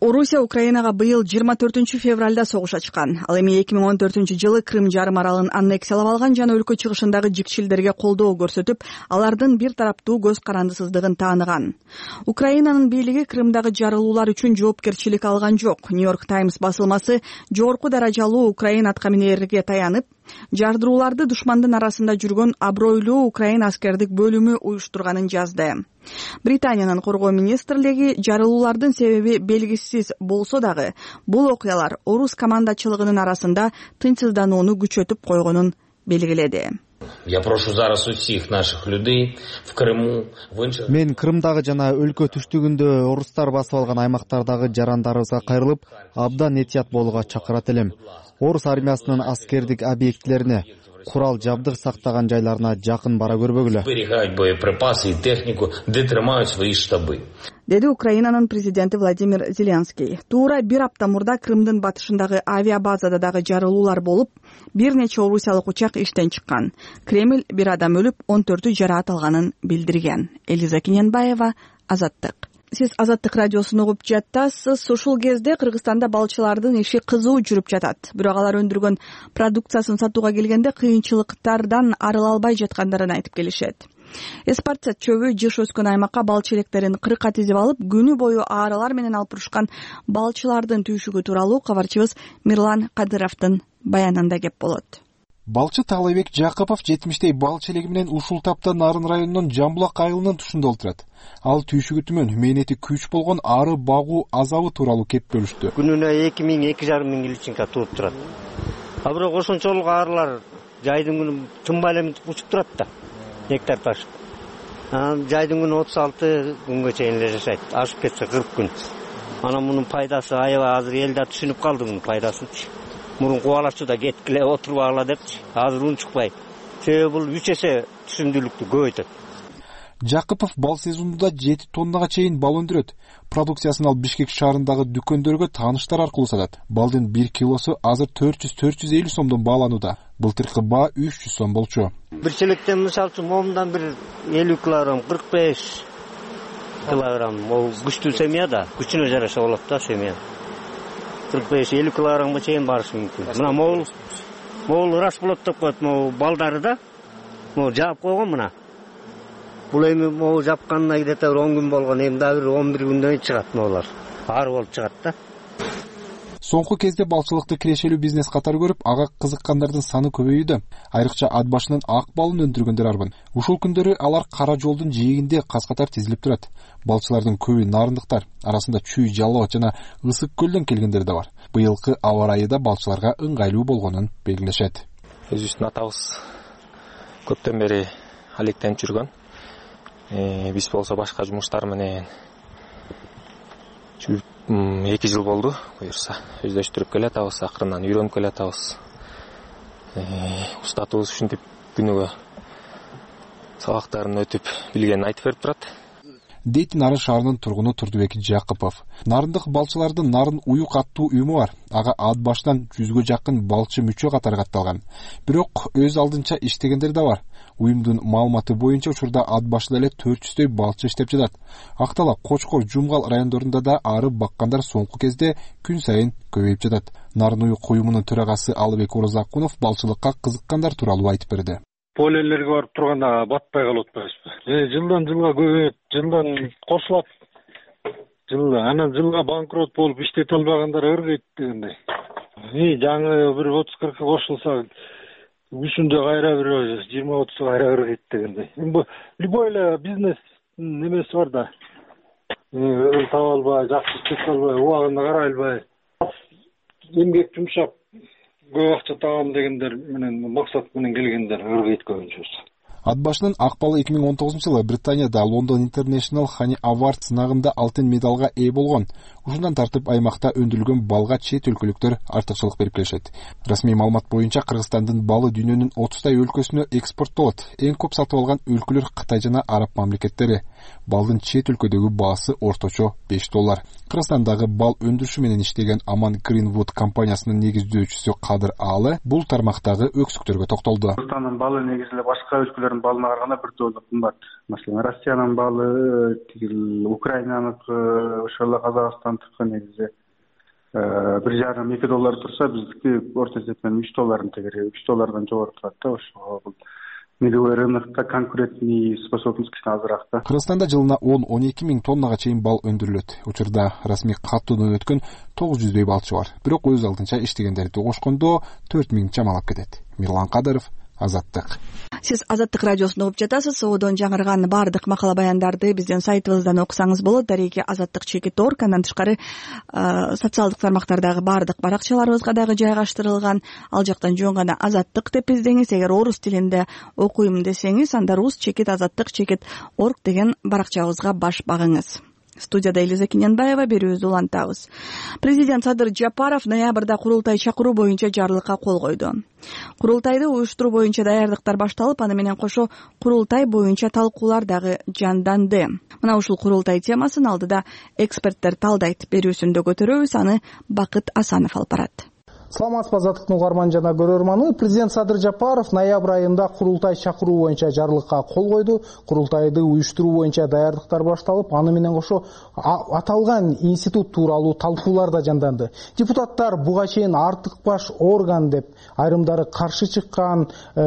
Орусия Украинага быйыл жыйырма төртүнчү февралда согуш ачкан. Ал эми эки миң он төртүнчү жылы Крым жарым аралын аннексиялап алган жана өлкө чыгышындагы жикчилдерге колдоо көрсөтүп, алардын бир тараптуу көз карандысыздыгын тааныган. Украинанын бийлиги Крымдагы жарылуулар үчүн жоопкерчилик алган жок. Нью-Йорк Таймс басылмасы жогорку даражалуу Украин аткаминерлерге таянып, жардырууларды душмандын арасында жүргөн абройлуу Украин аскердик бөлүмү уюштурганын жазды. Британиянын коргоо министрлиги жарылуулардын себеби белгисиз болсо дагы, бул окуялар орус командачылыгынын арасында тынчсызданууну күчөтүп койгонун белгиледи. Я прошу зараз у всех наших людей в Крыму, в инших... Мен Крымдагы жана өлкө түштүгүндө орустар басып алган аймактардагы жарандарыбызга кайрылып, абдан этият болууга чакырат элем. Орус армиясынын аскердик объектилерине, курал жабдык сактаган жайларына жакын бара көрбөгүлө. Зберегать боеприпасы и технику, где трымают свои штабы. Деди Украинанын президенти Владимир Зеленский. Туура бир апта мурда Крымдын батышындагы авиабазада дагы жарылуулар болуп, бир нече орусиялык учак иштен чыккан. Кремль бир адам өлүп, он төртү жараат алганын билдирген. Элиза Киненбаева, Азаттык. Сиз Азаттык радиосун угуп жатасыз. Ушул кезде Кыргызстанда балчылардын иши кызуу жүрүп жатат. Бирок алар өндүргөн продукциясын сатууга келгенде кыйынчылыктардан арыла албай жаткандарын айтып келишет. Эспарца чөбү жыш өскөн аймакка балчы электерин кырыкка тизип алып, күнү бою ааралар менен алып урушкан балчылардын түйшүгү тууралуу кабарчыбыз Мирлан Кадыровдун баянында кеп болот. Балчы Таалайбек Жакыпов жетимиштей балчы элеги менен ушул тапта Нарын районунун Жамбулак айылынын тушунда олтурат. Ал түйшүгү түмөн мээнети күч болгон ары багуу азабы тууралуу кеп бөлүштү. Күнүнө эки миң эки жарым миң личинка туруп турат. А бирок ошончолук арылар жайдын күнү тынбай эле учуп турат да. Гектар ташып. Жайдын күнү отуз алты күнгө чейин эле жашайт. Ашып кетсе кырк күн. Анан мунун пайдасы аябай азыр эл да түшүнүп калды мунун пайдасынчы. Мурун кубалачу да кеткиле отурбагыла депчи. Азыр унчукпайт. Себеби бул үч эсе түшүмдүүлүктү көбөйтөт. Жакыпов бал сезонунда жети тоннага чейин бал өндүрөт. Продукциясын ал Бишкек шаарындагы дүкөндөргө тааныштар аркылуу сатат. Балдын бир килосу азыр төрт жүз төрт жүз элүү сомдон бааланууда. Былтыркы баа үч жүз сом болчу. Бир челектен мисалы үчүн момундан бир элүү килограмм, кырк беш килограмм. Ол күчтүү семья да, күчүнө жараша болот да семья. кырк беш элүү килограммга чейин барышы мүмкүн. Мына могул могул ыраш болот деп коет, могул балдары да. Могул жаап койгон мына. Бул эми могул жапканына где-то он күн болгон, эми дагы он бир күндөн чыгат могулар. Ары болуп чыгат да. Соңку кезде балчылыкты кирешелүү бизнес катары көрүп, ага кызыккандардын саны көбөйүүдө. Айрыкча ат башынын ак балын өндүргөндөр арбын. Ушул күндөрү алар Кара жолдун жээгинде каз-катар тизилип турат. Балчылардын көбү нарындыктар, арасында Чүй, Жалоо жана Ысык көлдөн келгендер да бар. Быйылкы аба ырайы да балчыларга ыңгайлуу болгонун белгилешет. Өзүбүздүн атабыз көптөн бери алектенип жүргөн. Э, биз болсо башка жумуштар менен эки жыл болду, буюрса өздөштүрүп келатабыз, акырынан үйрөнүп келатабыз. Устатыбыз ушинтип күнүгө сабактарын өтүп билгенин айтып берип турат. Дейт Нарын шаарынын тургуну Турдубек Жакыпов. Нарындык балчылардын Нарын уюк аттуу уюму бар. Ага ат башынан жүзгө жакын балчы мүчө катары катталган. Бирок өз алдынча иштегендер да бар. Уюмдун маалыматы боюнча учурда ат башында эле төрт жүздөй балчы иштеп жатат. Актала, Кочкор, Жумгал райондорунда да ары баккандар соңку кезде күн сайын көбөйүп жатат. Нарын уюк уюмунун төрагасы Алыбек Орозакунов балчылыкка кызыккандар тууралуу айтып берди. Полелерге барып турганда батпай калып атпайбызбы? Э, жылдан жылга көбөйөт, жылдан кошулат. Жылда анан жылга банкрот болуп иштете албагандар ыргыйт дегендей. И жаңы бир отуз кыркка кошулса, үчүндө кайра бир жыйырма отуз кайра ыргыйт дегендей. Бул любой эле бизнес немеси бар да. Ырым таба албай, жакшы иштете албай, убагында карай албай. Эмгек жумшап көп акча табам дегендер менен максат менен келгендер ыргыйт көбүнчөсү. Ат башынын ак балы эки миң он тогузунчу жылы Британияда London International Honey Award сынагында алтын медалга ээ болгон. Ушундан тартып аймакта өндүрүлгөн балга чет өлкөлүктөр артыкчылык берип келишет. Расмий маалымат боюнча Кыргызстандын балы дүйнөнүн отуздай өлкөсүнө экспорттолот. Эң көп сатып алган өлкөлөр Кытай жана Араб мамлекеттери. Балдын чет өлкөдөгү баасы орточо беш доллар. Кыргызстандагы бал өндүрүшү менен иштеген Аман Greenwood компаниясынын негиздөөчүсү Кадыр Аалы бул тармактагы өксүктөргө токтолду. Кыргызстандын балы негизи эле башка өлкөлөрдүн балына караганда бир доллар кымбат. Маселен, Россиянын балы, Украинаныкы, ошол эле Казакстан антыкы негизи бир жарым эки доллар турса, биздики орто эсепмен үч долларын тегере, үч доллардан жогору турат да. Ошого бул мировой рынокто конкурентный способность кичине азыраак да. Кыргызстанда жылына он он эки миң тоннага чейин бал өндүрүлөт. Учурда расмий каттуудан өткөн тогуз жүздөй балчы бар. Бирок өз алдынча иштегендерди кошкондо төрт миң чамалап кетет. Мирлан Кадыров, Азаттык. Сиз Азаттык радиосун угуп жатасыз. Одон жаңырган бардык макала баяндарды биздин сайтыбыздан окусаңыз болот. Дареги Азаттык чекит точка орг. Андан тышкары социалдык тармактардагы бардык баракчаларыбызга дагы жайгаштырылган. Ал жактан жөн гана Азаттык деп издеңиз. Эгер орус тилинде окуйм десеңиз, анда рус чекит азаттык чекит точка орг деген баракчабызга баш багыңыз. Студияда Элиза Киненбаева, берүүбүздү улантабыз. Президент Садыр Жапаров ноябрда курултай чакыруу боюнча жарлыкка кол койду. Курултайды уюштуруу боюнча даярдыктар башталып, аны менен кошо курултай боюнча талкуулар дагы жанданды. Мына ушул курултай темасын алдыда эксперттер талдайт. Берүүсүндө көтөрөбүз, аны Бакыт Асанов алып барат. Саламатсызбы Азаттыктын угарман жана көрөрманы. Президент Садыр Жапаров ноябрь айында курултай чакыруу боюнча жарлыкка кол койду. Курултайды уюштуруу боюнча даярдыктар башталып, аны менен кошо аталган институт тууралуу талкуулар да жанданды. Депутаттар буга чейин артык баш орган деп айрымдары каршы чыккан,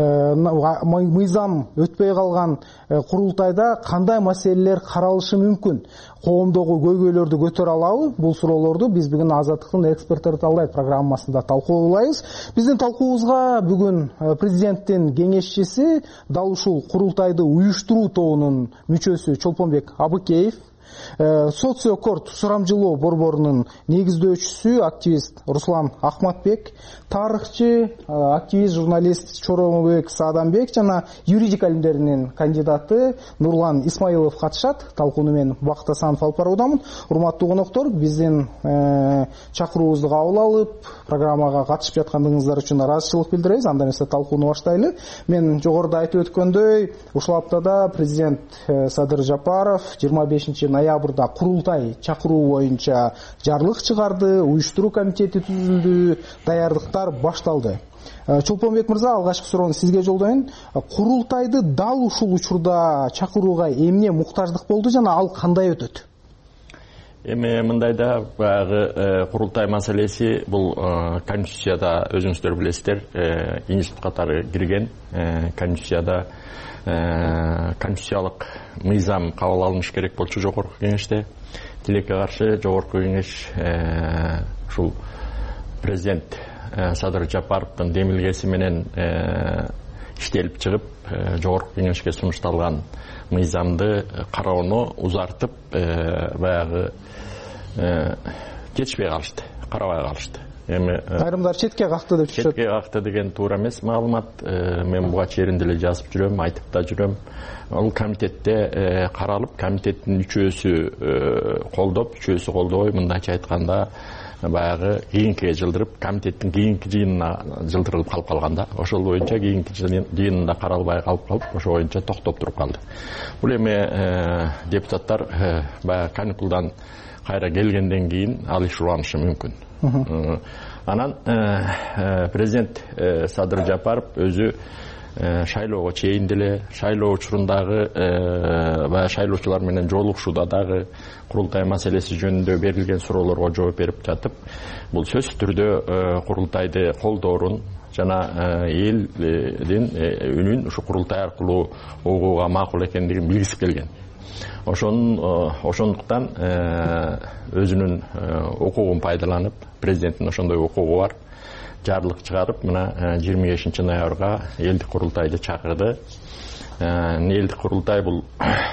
мыйзам өтпөй калган курултайда кандай маселелер каралышы мүмкүн? Коомдогу көйгөйлөрдү көтөрө алабы? Бул суроолорду биз бүгүн Азаттыктын эксперттери талдайт программасында талкуулайбыз. Биздин талкуубузга бүгүн президенттин кеңешчиси, дал ушул курултайды уюштуруу тобунун мүчөсү Чолпонбек Абыкеев, социокорт сурамжылоо борборунун негиздөөчүсү, активист Руслан Ахматбек, тарыхчы, активист, журналист Чоромбек Саадамбек жана юридика илимдеринин кандидаты Нурлан Исмаилов катышат. Талкууну мен Бакыт Асанов алып баруудамын. Урматтуу коноктор, биздин чакыруубузду кабыл алып, программага катышып жаткандыгыңыздар үчүн ыраазычылык билдиребиз. Анда эмесе талкууну баштайлы. Мен жогоруда айтып өткөндөй, ушул аптада президент Садыр Жапаров жыйырма бешинчи ноябрда курултай чакыруу боюнча жарлык чыгарды, уюштуруу комитети түзүлдү, даярдыктар башталды. Чолпонбек мырза, алгачкы суроону сизге жолдоюн. Курултайды дал ушул учурда чакырууга эмне муктаждык болду жана ал кандай өтөт? Эми мындайда баягы курултай маселеси бул конституцияда өзүңүздөр билесиздер, институт катары кирген. Конституцияда конституциялык мыйзам кабыл алыныш керек болчу жогорку кеңеште. Тилекке каршы жогорку кеңеш ушул президент Садыр Жапаровдун демилгеси менен иштелип чыгып, жогорку кеңешке сунушталган мыйзамды кароону узартып, баягы жетишпей калышты, карабай калышты. Эми айрымдар четке какты деп түшөт. Четке какты деген туура эмес маалымат. Мен буга чейин деле жазып жүрөм, айтып да жүрөм. Ал комитетте каралып, комитеттин үчөөсү колдоп, үчөөсү колдобой, мындайча айтканда баягы кийинки жылдырып, комитеттин кийинки жыйынына жылдырылып калып калганда, ошол боюнча кийинки жыйынында каралбай калып калып, ошол боюнча токтоп туруп калды. Бул эми депутаттар баягы каникулдан кайра келгенден кийин ал иш уланышы мүмкүн. Анан президент Садыр Жапаров өзү шайлоого чейин деле, шайлоо учурундагы баягы шайлоочулар менен жолугушууда дагы курултай маселеси жөнүндө берилген суроолорго жооп берип жатып, бул сөзсүз түрдө курултайды колдоорун жана элдин үнүн ушу курултай аркылуу угууга макул экендигин билгиси келген. Ошондуктан өзүнүн укугун пайдаланып, президенттин ошондой укугу бар, жарлык чыгарып, мына жыйырма бешинчи ноябрга элдик курултайды чакырды. Элдик курултай бул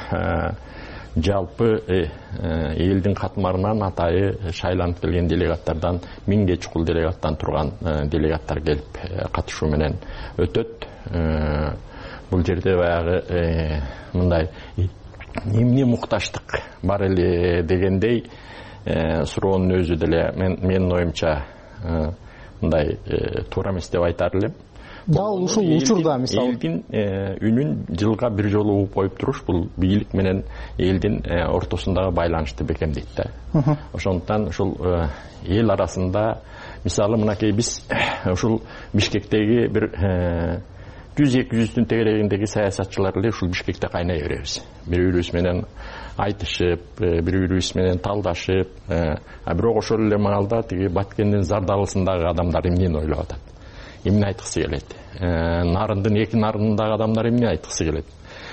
жалпы элдин катмарынан атайы шайланып келген делегаттардан миңге чукул делегаттан турган делегаттар келип катышуу менен өтөт. Бул жерде баягы мындай эмне мукташтык бар эле дегендей суроонун өзү деле менин оюмча мындай туура эмес деп айтар элем. Дал ушул учурда мисалы элдин үнүн жылга бир жолу угуп коюп туруш бул бийлик менен элдин ортосундагы байланышты бекемдейт да. Ошондуктан ушул эл арасында мисалы мынакей биз ушул Бишкектеги бир жүз эки жүздүн тегерегиндеги саясатчылар эле ушул Бишкекте кайнай беребиз. Бири бирибиз менен айтышып, бири бирибиз менен талдашып, а бирок ошол эле маалда тиги Баткендин Зардалысындагы адамдар эмнени ойлоп атат, эмне айткысы келет, нарындын эки нарынындагы адамдар эмне айткысы келет,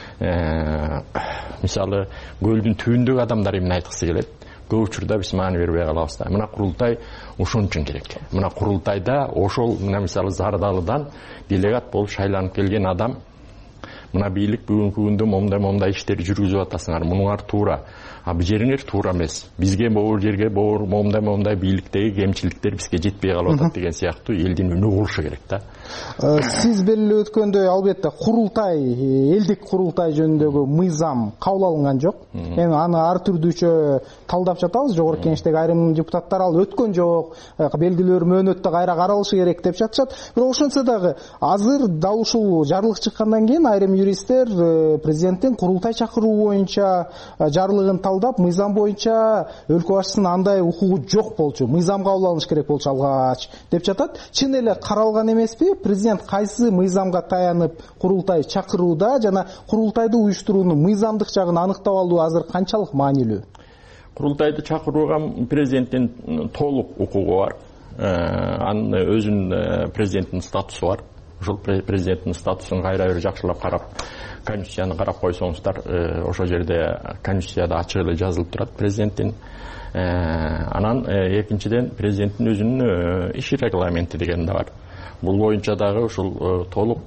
мисалы көлдүн түбүндөгү адамдар эмне айткысы келет, көп учурда биз маани бербей калабыз да. Мына курултай ошон үчүн керек. Мына курултайда ошол мына мисалы Зардалыдан делегат болуп шайланып келген адам мына бийлик бүгүнкү күндө момундай момундай иштерди жүргүзүп атасыңар, мунуңар туура, а бу жериңер туура эмес, бизге могу жерге момундай момундай бийликтеги кемчиликтер бизге жетпей калып атат деген сыяктуу элдин үнү болушу керек да. Сиз белгилеп өткөндөй, албетте курултай, элдик курултай жөнүндөгү мыйзам кабыл алынган жок. Эми аны ар түрдүүчө талдап жатабыз. Жогорку кеңештеги айрым депутаттар ал өткөн жок, белгилүү бир мөөнөттө кайра каралышы керек деп жатышат. Бирок ошентсе дагы азыр дал ушул жарлык чыккандан кийин айрым юристтер президенттин курултай чакыруу боюнча жарлыгын талдап, мыйзам боюнча өлкө башчысынын андай укугу жок болчу, мыйзам кабыл алыныш керек болчу алгач деп жатат. Чын эле каралган эмеспи? Президент кайсы мыйзамга таянып курултай чакырууда жана курултайды уюштуруунун мыйзамдык жагын аныктап алуу азыр канчалык маанилүү? Курултайды чакырууга президенттин толук укугу бар. Анын өзүнүн президенттин статусу бар. Ошол президенттин статусун кайра бир жакшылап карап, конституцияны карап койсоңуздар, ошол жерде конституцияда ачык эле жазылып турат президенттин. Анан экинчиден президенттин өзүнүн иш регламенти деген да бар. Бул боюнча дагы ушул толук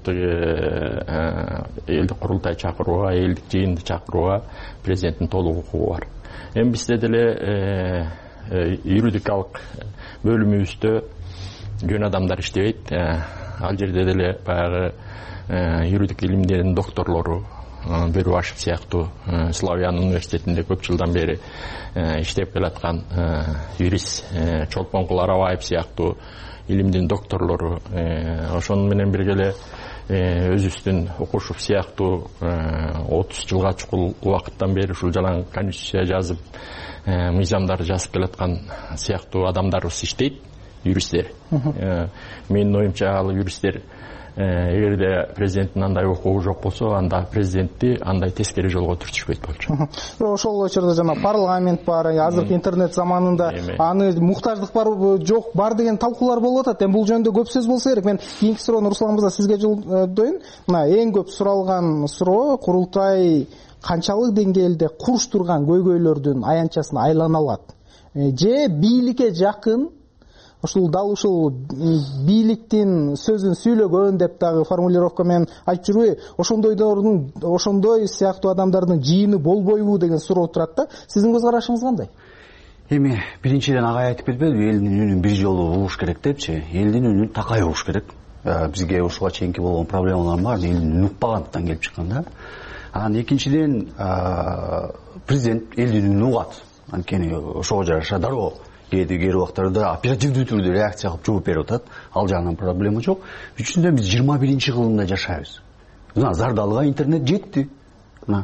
элдик курултай чакырууга, элдик жыйынды чакырууга президенттин толук укугу бар. Эми бизде деле юридикалык бөлүмүбүздө жөн адамдар иштебейт. Ал жерде деле баягы юридик илимдердин докторлору, Бөрүбашев сыяктуу Славян университетинде көп жылдан бери иштеп келаткан юрист, Чолпонкул Арабаев сыяктуу илимдин докторлору, ошону менен бирге эле өзүбүздүн Окушев сыяктуу отуз жылга чукул убакыттан бери ушул жалаң конституция жазып, мыйзамдар жазып келаткан сыяктуу адамдарыбыз иштейт, юристтер. Менин оюмча ал юристтер эгерде президенттин андай укугу жок болсо, анда президентти андай тескери жолго түртүшпөйт болчу. Ошол учурда жана парламент бар, азыркы интернет заманында аны муктаждык бар жок бар деген талкуулар болуп атат. Эми бул жөнүндө көп сөз болсо керек. Мен кийинки суроону Руслан мырза сизге жолдоюн. Мына эң көп суралган суроо курултай канчалык деңгээлде курч турган көйгөйлөрдүн аянтчасына айлана алат? Же бийликке жакын ушул дал ушул бийликтин сөзүн сүйлөгөн деп дагы формулировка менен айтып жүрбөйбү? Ошондойдордун, ошондой сыяктуу адамдардын жыйыны болбойбу деген суроо турат да. Сиздин көз карашыңыз кандай? Эми биринчиден агай айтып кетпедиби, элдин үнүн бир жолу угуш керек депчи. Элдин үнүн такай угуш керек. Бизге ушуга чейинки болгон проблемалардын баары элдин үнүн укпагандыктан келип чыккан да. Анан экинчиден президент элдин үнүн угат. Анткени ошого жараша дароо кээ убактарда оперативдүү түрдө реакция кылып жооп берип атат. Ал жагынан проблема жок. Үчүнчүдөн биз жыйырма биринчи кылымда жашайбыз. Мына Зардалыга интернет жетти. Мына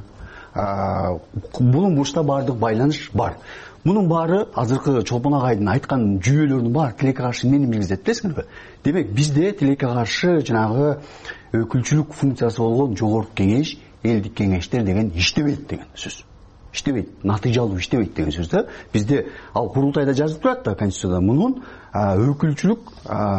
бунун бурчта баардык байланыш бар. Мунун баары азыркы Чолпон агайдын айткан жүйөлөрдүн баары тилекке каршы эмнени билгизет билесиңерби? Демек бизде тилекке каршы жанагы өкүлчүлүк функциясы болгон жогорку кеңеш, элдик кеңештер деген иштебейт деген сөз. Иштебейт, натыйжалуу иштебейт деген сөз да. Бизде ал курултайда жазылып турат да, конституцияда мунун өкүлчүлүк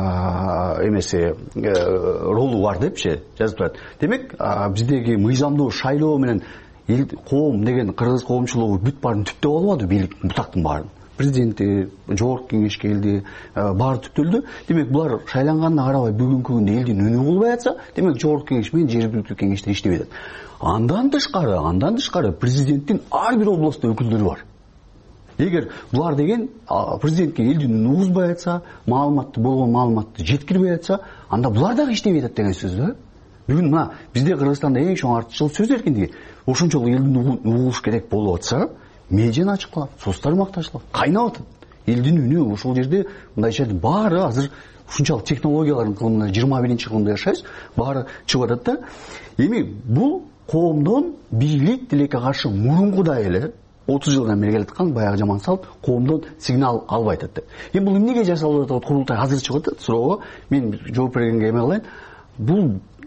эмеси ролу бар депчи жазылып турат. Демек биздеги мыйзамдуу шайлоо менен эл коом деген кыргыз коомчулугу бүт баарын түптөп албады бийлик бутактын баарын. Президенти, жогорку кеңеш келди, баары түптөлдү. Демек булар шайланганына карабай бүгүнкү күндө элдин үнү болбой атса, демек жогорку кеңеш менен жергиликтүү кеңештер иштебей атат. Андан тышкары, андан тышкары президенттин ар бир областта өкүлдөрү бар. Эгер булар деген президентке элдин үнүн угузбай атса, маалыматты болгон маалыматты жеткирбей атса, анда булар дагы иштебей атат деген сөз да. Бүгүн мына бизде Кыргызстанда эң чоң артыкчылык сөз эркиндиги. Ошончолук элдин угуш керек болуп атса, медиа ачыклап, соц тармакта ачылат, кайнап атат. Элдин үнү ошол жерде мындайча баары азыр ушунчалык технологиялардын кылымында жыйырма биринчи кылымда жашайбыз, баары чыгып атат да. Эми бул коомдон бийлик тилекке каршы мурункудай эле отуз жылдан бери келаткан баягы жаман салт коомдон сигнал албай атат деп. Эми бул эмнеге жасалып атат? Курултай азыр чыгып атат суроого. Мен жооп бергенге эме кылайын. Бул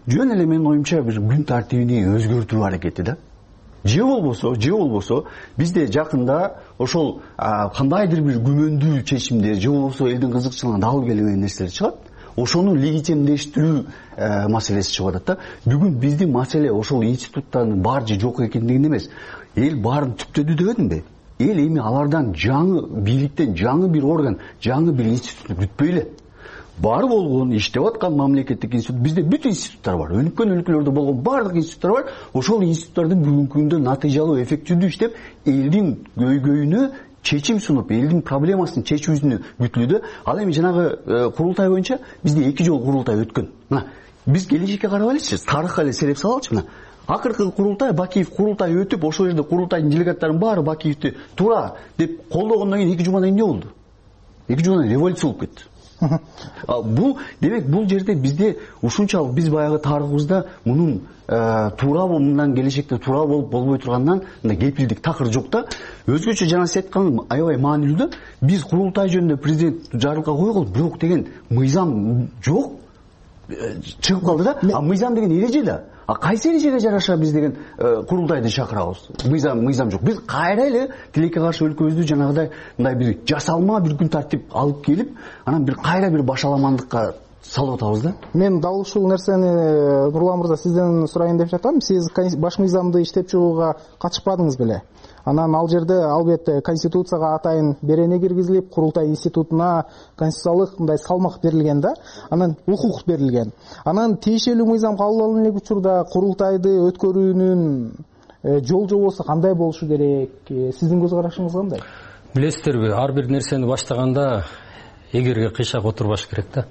жөн эле менин оюмча бир күн тартибини өзгөртүү аракети да. Же болбосо, же болбосо бизде жакында ошол кандайдыр бир күмөндүү чечимдер, же болбосо элдин кызыкчылыгына алып келген нерселер чыгат. Ошону легитимдештирүү маселеси чыгып атат да. Бүгүн биздин маселе ошол институттардын бар же жок экендигинде эмес. Эл баарын түптөдү дебедимби? Эл эми алардан жаңы бийликтен жаңы бир орган, жаңы бир институт күтпөй эле. Бар болгон иштеп аткан мамлекеттик институт, бизде бүт институттар бар. Өнүккөн өлкөлөрдө болгон бардык институттар бар. Ошол институттардын бүгүнкү күндө натыйжалуу, эффективдүү иштеп, элдин көйгөйүнө чечим сунуп, элдин проблемасын чечүүсүнө күтүлүүдө. Ал эми жанагы курултай боюнча бизде эки жолу курултай өткөн. Мына биз келечекке карабайлычы, тарыхка эле сереп салалычы. Мына акыркы курултай, Бакиев курултай өтүп, ошол жерде курултайдын делегаттарынын баары Бакиевди туура деп колдогондон кийин эки жумадан кийин эмне болду? эки жумадан революция болуп кетти. Бул демек бул жерде бизде ушунчалык биз баягы тарыхыбызда мунун туура мындан келечекте туура болуп болбой тургандан мындай кепилдик такыр жок да. Өзгөчө жана сиз айткан аябай маанилүү да. Биз курултай жөнүндө президент жарлыкка койгул, бирок деген мыйзам жок чыгып калды да. А мыйзам деген эреже да. А кайсы эрежеге жараша биз деген курултайды чакырабыз? Мыйзам мыйзам жок. Биз кайра эле тилекке каршы өлкөбүздү жанагыдай мындай бир жасалма бир күн тартип алып келип, анан бир кайра бир башаламандыкка салып атабыз да. Мен дал ушул нерсени Нурлан мырза сизден сурайын деп жатам. Сиз баш мыйзамды иштеп чыгууга катышпадыңыз беле? Анан ал жерде албетте конституцияга атайын берене киргизилип, курултай институтуна конституциялык мындай салмак берилген да. Анан укук берилген. Анан тиешелүү мыйзам кабыл алынган элек учурда курултайды өткөрүүнүн жол жобосу кандай болушу керек? Сиздин көз карашыңыз кандай? Билесиздерби, ар бир нерсени баштаганда эгерге кыйшак отурбаш керек да.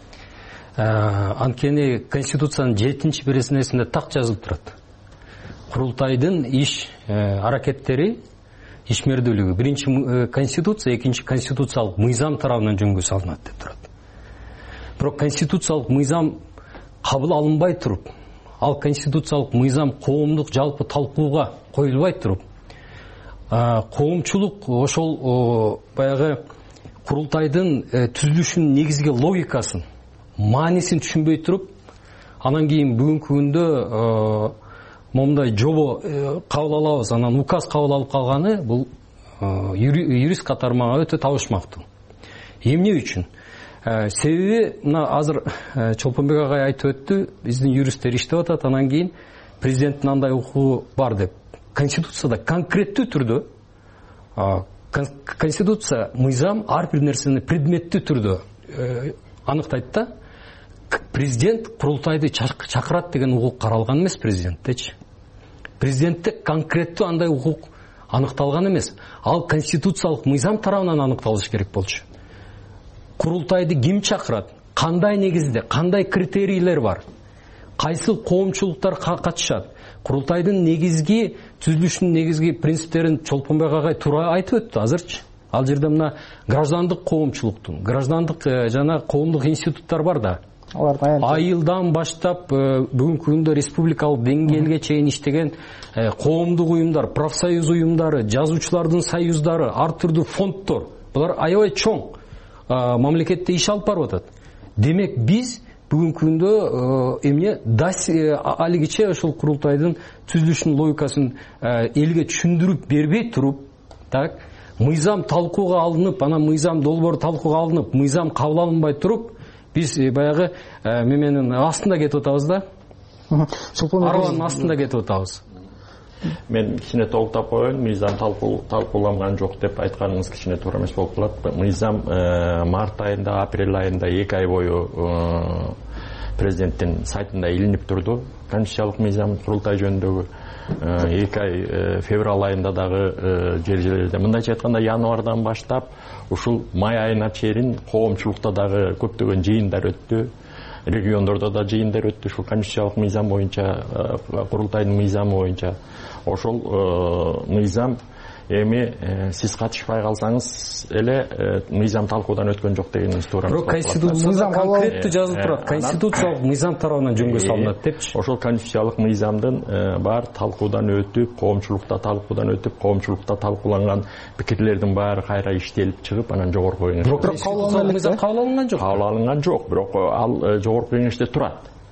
Анткени конституциянын жетинчи беренесинде так жазылып турат. Курултайдын иш аракеттери, ишмердүүлүгү биринчи конституция, экинчи конституциялык мыйзам тарабынан жөнгө салынат деп турат. Бирок конституциялык мыйзам кабыл алынбай туруп, ал конституциялык мыйзам коомдук жалпы талкууга коюлбай туруп, коомчулук ошол баягы курултайдын түзүлүшүнүн негизги логикасын, маанисин түшүнбөй туруп, анан кийин бүгүнкү күндө момундай жобо кабыл алабыз, анан указ кабыл алып калганы бул юрист катары мага өтө табышмактуу. Эмне үчүн? Себеби мына азыр Чолпонбек агай айтып өттү, биздин юристтер иштеп атат, анан кийин президенттин андай укугу бар деп. Конституцияда конкреттүү түрдө конституция мыйзам ар бир нерсени предметтүү түрдө аныктайт да. Президент курултайды чакырат деген укук каралган эмес президенттечи. Президентте конкреттүү андай укук аныкталган эмес. Ал конституциялык мыйзам тарабынан аныкталыш керек болчу. Курултайды ким чакырат? Кандай негизде? Кандай критерийлер бар? Кайсы коомчулуктар катышат? Курултайдын негизги түзүлүшүнүн негизги принциптерин Чолпонбек агай туура айтып өттү азырчы. Ал жерде мына граждандык коомчулуктун, граждандык жана коомдук институттар бар да. Айылдан баштап бүгүнкү күндө республикалык деңгээлге чейин иштеген коомдук уюмдар, профсоюз уюмдары, жазуучулардын союздары, ар түрдүү фонддор, булар аябай чоң мамлекетте иш алып барып атат. Демек биз бүгүнкү күндө эмне алигиче ошол курултайдын түзүлүшүнүн логикасын элге түшүндүрүп бербей туруп, так, мыйзам талкууга алынып, анан мыйзам долбоор талкууга алынып, мыйзам кабыл алынбай туруп, биз баягы меменин астында кетип атабыз да. Арбанын астында кетип атабыз. Мен кичине толуктап коеюн, мыйзам талкууланган жок деп айтканыңыз кичине туура эмес болуп калат. Мыйзам март айында, апрель айында эки ай бою президенттин сайтында илинип турду. Конституциялык мыйзам курултай жөнүндөгү эки ай февраль айында дагы жер жерлерде. Мындайча айтканда январдан баштап ушул май айына чейин коомчулукта дагы көптөгөн жыйындар өттү. Региондордо да жыйындар өттү. Ушул конституциялык мыйзам боюнча, курултайдын мыйзамы боюнча. Ошол мыйзам эми сиз катышпай калсаңыз эле мыйзам талкуудан өткөн жок дегениңиз туура. Бирок конституцияда конкреттүү жазылып турат. Конституциялык мыйзам тарабынан жөнгө салынат депчи. Ошол конституциялык мыйзамдын бар талкуудан өтүп, коомчулукта талкуудан өтүп, коомчулукта талкууланган пикирлердин баары кайра иштелип чыгып, анан жогорку кеңеш. Бирок конституциялык мыйзам кабыл алынган жок. Кабыл алынган жок, бирок ал жогорку кеңеште турат.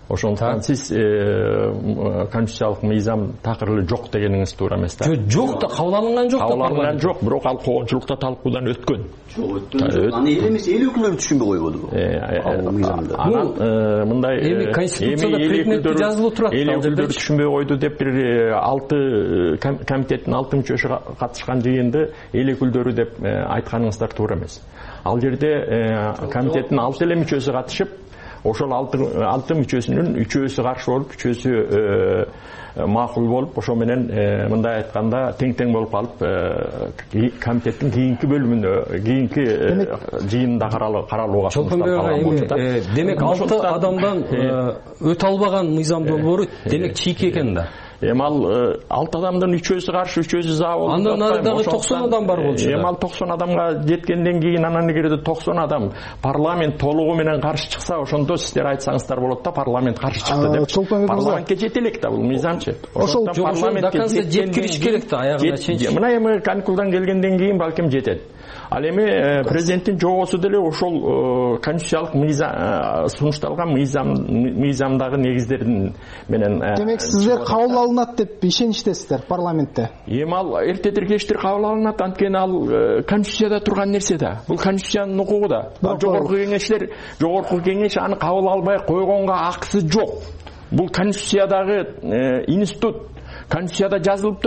ошондуктан сиз конституциялык мыйзам такыр эле жок дегениңиз туура эмес да. Жок да, кабыл алынган жок да. Кабыл алынган жок, бирок ал коомчулукта талкуудан өткөн. Жок, өткөн. Аны эл эмес, эл өкүлдөрү түшүнбөй койбодубу? Анан мындай эми конституцияда предметте жазылып турат. Эл өкүлдөрү түшүнбөй койду деп бир алты комитеттин алты мүчөсү катышкан жыйынды эл өкүлдөрү деп айтканыңыздар туура эмес. Ал жерде комитеттин алты эле мүчөсү катышып, ошол алты мүчөсүнүн үчөөсү каршы болуп, үчөөсү макул болуп, ошо менен мындай айтканда тең-тең болуп калып, комитеттин кийинки бөлүмүнө, кийинки жыйынында каралууга сунушталган. Демек алты адамдан өтө албаган мыйзам долбоору демек чийки экен да. Эми ал алты адамдын үчөөсү каршы, үчөөсү за болуп. Андан нарыдагы токсон адам бар болчу. Эми ал токсон адамга жеткенден кийин анан эгерде токсон адам парламент толугу менен каршы чыкса, ошондо сиздер айтсаңыздар болот да, парламент каршы чыкты деп. Парламентке жете элек да бул мыйзамчы. Ошол парламентке жеткириш керек да аягына чейин. Мына эми каникулдан келгенден кийин балким жетет. Ал эми президенттин жобосу деле ошол конституциялык мыйзам сунушталган мыйзам мыйзамдагы негиздерин менен. Демек сиздер кабыл алынат деп ишеничтесиздер парламентте. Эми ал эртедир кечтир кабыл алынат, анткени ал конституцияда турган нерсе да. Бул конституциянын укугу да. Жогорку кеңештер, жогорку кеңеш аны кабыл албай койгонго акысы жок. Бул конституциядагы институт, конституцияда жазылып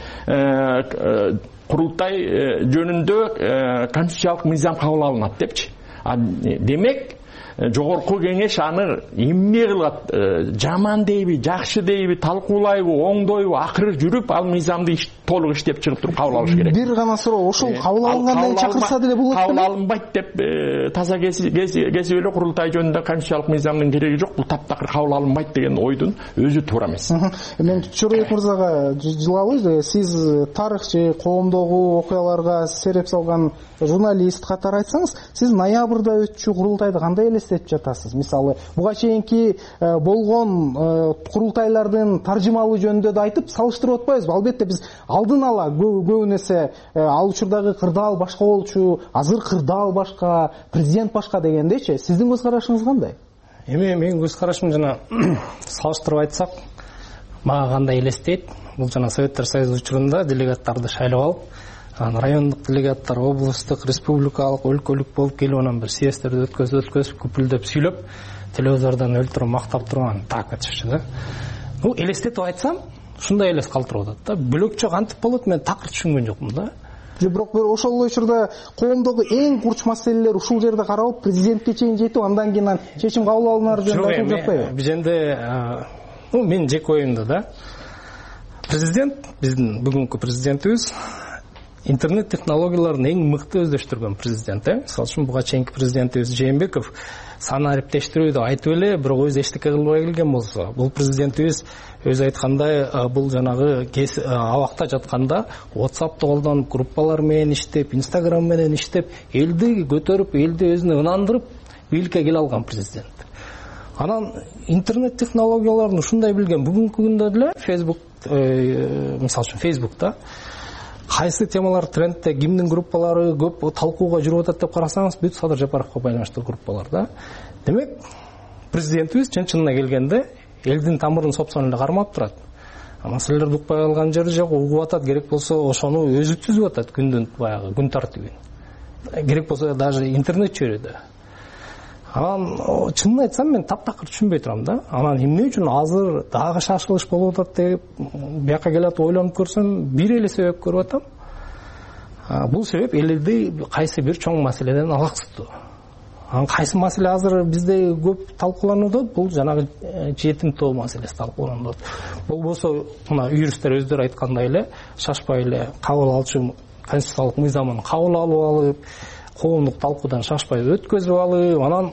турат. Курултай жөнүндө конституциялык мыйзам кабыл алынат депчи. Демек жогорку кеңеш аны эмне кылат, жаман дейби, жакшы дейби, талкуулайбы, оңдойбу, акыры жүрүп ал мыйзамды толук иштеп чыгып туруп кабыл алыш керек. Бир гана суроо, ошол кабыл алынгандан чакырса деле болот беле? Кабыл алынбайт деп таза кесип эле курултай жөнүндө конституциялык мыйзамдын кереги жок, бул таптакыр кабыл алынбайт деген ойдун өзү туура эмес. Мен Чорбек мырзага жылабы, сиз тарыхчы, коомдогу окуяларга сереп салган журналист катары айтсаңыз, сиз ноябрда өтчү курултайды кандай элестетип жатасыз? Мисалы, буга чейинки болгон курултайлардын таржымалуу жөнүндө да айтып салыштырып атпайбызбы? Албетте биз алдын ала көбүн эсе ал учурдагы кырдаал башка болчу, азыр кырдаал башка, президент башка дегендейчи. Сиздин көз карашыңыз кандай? Эми менин көз карашым жана салыштырып айтсак, мага кандай элестейт? Бул жана Советтер Союзу учурунда делегаттарды шайлап алып, райондук делегаттар, облустук, республикалык, өлкөлүк болуп келип, анан бир съездерди өткөзүп, өткөзүп, күпүлдөп сүйлөп, телевизордон өлтүрүп мактап турган так этишчи да. Ну, элестетип айтсам, ушундай элес калтырып атат да. Бөлөкчө кантип болот, мен такыр түшүнгөн жокмун да. Бирок ошол учурда коомдогу эң курч маселелер ушул жерде каралып, президентке чейин жетип, андан кийин чечим кабыл алынар жөнүндө айтылып жатпайбы? Бул жерде, ну, менин жеке оюмда да. Президент, биздин бүгүнкү президентибиз интернет технологияларын эң мыкты өздөштүргөн президент, э? Мисалы үчүн буга чейинки президентибиз Жээнбеков санариптештирүү деп айтып эле, бирок өзү эчтеке кылбай келген болсо, бул президентибиз өзү айткандай, бул жанагы абакта жатканда WhatsApp'ты колдонуп, группалар менен иштеп, Instagram менен иштеп, элди көтөрүп, элди өзүнө ынандырып, бийликке келе алган президент. Анан интернет технологияларын ушундай билген, бүгүнкү күндө деле Facebook, мисалы үчүн Facebook'та кайсы темалар трендте, кимдин группалары көп талкууга жүрүп атат деп карасаңыз, бүт Садыр Жапаровго байланыштуу группалар да. Демек, президентибиз чын-чынына келгенде элдин тамырын сопсон эле кармап турат. Маселелерди укпай калган жери жок, угуп атат, керек болсо ошону өзү түзүп атат күндүн баягы күн тартибин. Керек болсо даже интернет чөйрөдө. Анан чынын айтсам, мен таптакыр түшүнбөй турам да. Анан эмне үчүн азыр дагы шашылыш болуп атат деп бияка келип ойлонуп көрсөм, бир эле себеп көрүп атам. Бул себеп элди кайсы бир чоң маселеден алаксытуу. Анан кайсы маселе азыр бизде көп талкууланууда, бул жанагы жетим тоо маселеси талкууланууда. Болбосо мына юристтер өздөрү айткандай эле, шашпай эле кабыл алчу конституциялык мыйзамын кабыл алып алып, коомдук талкуудан шашпай өткөзүп алып, анан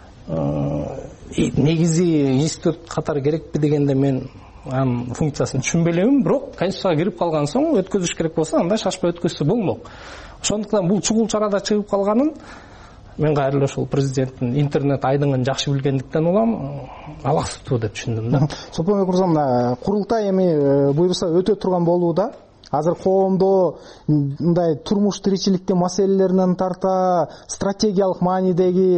негизи институт катары керекпи дегенде мен анын функциясын түшүнбөй элемин, бирок конституцияга кирип калган соң өткөзүш керек болсо, анда шашпай өткөзсө болмок. Ошондуктан бул чугул чарада чыгып калганын мен кайрылып ошол президенттин интернет айдыңын жакшы билгендиктен улам алаксытуу деп түшүндүм да. Сопонбек мырза, курултай эми буюрса өтө турган болууда. азыр коомдо мындай турмуш тиричиликтин маселелеринен тарта стратегиялык маанидеги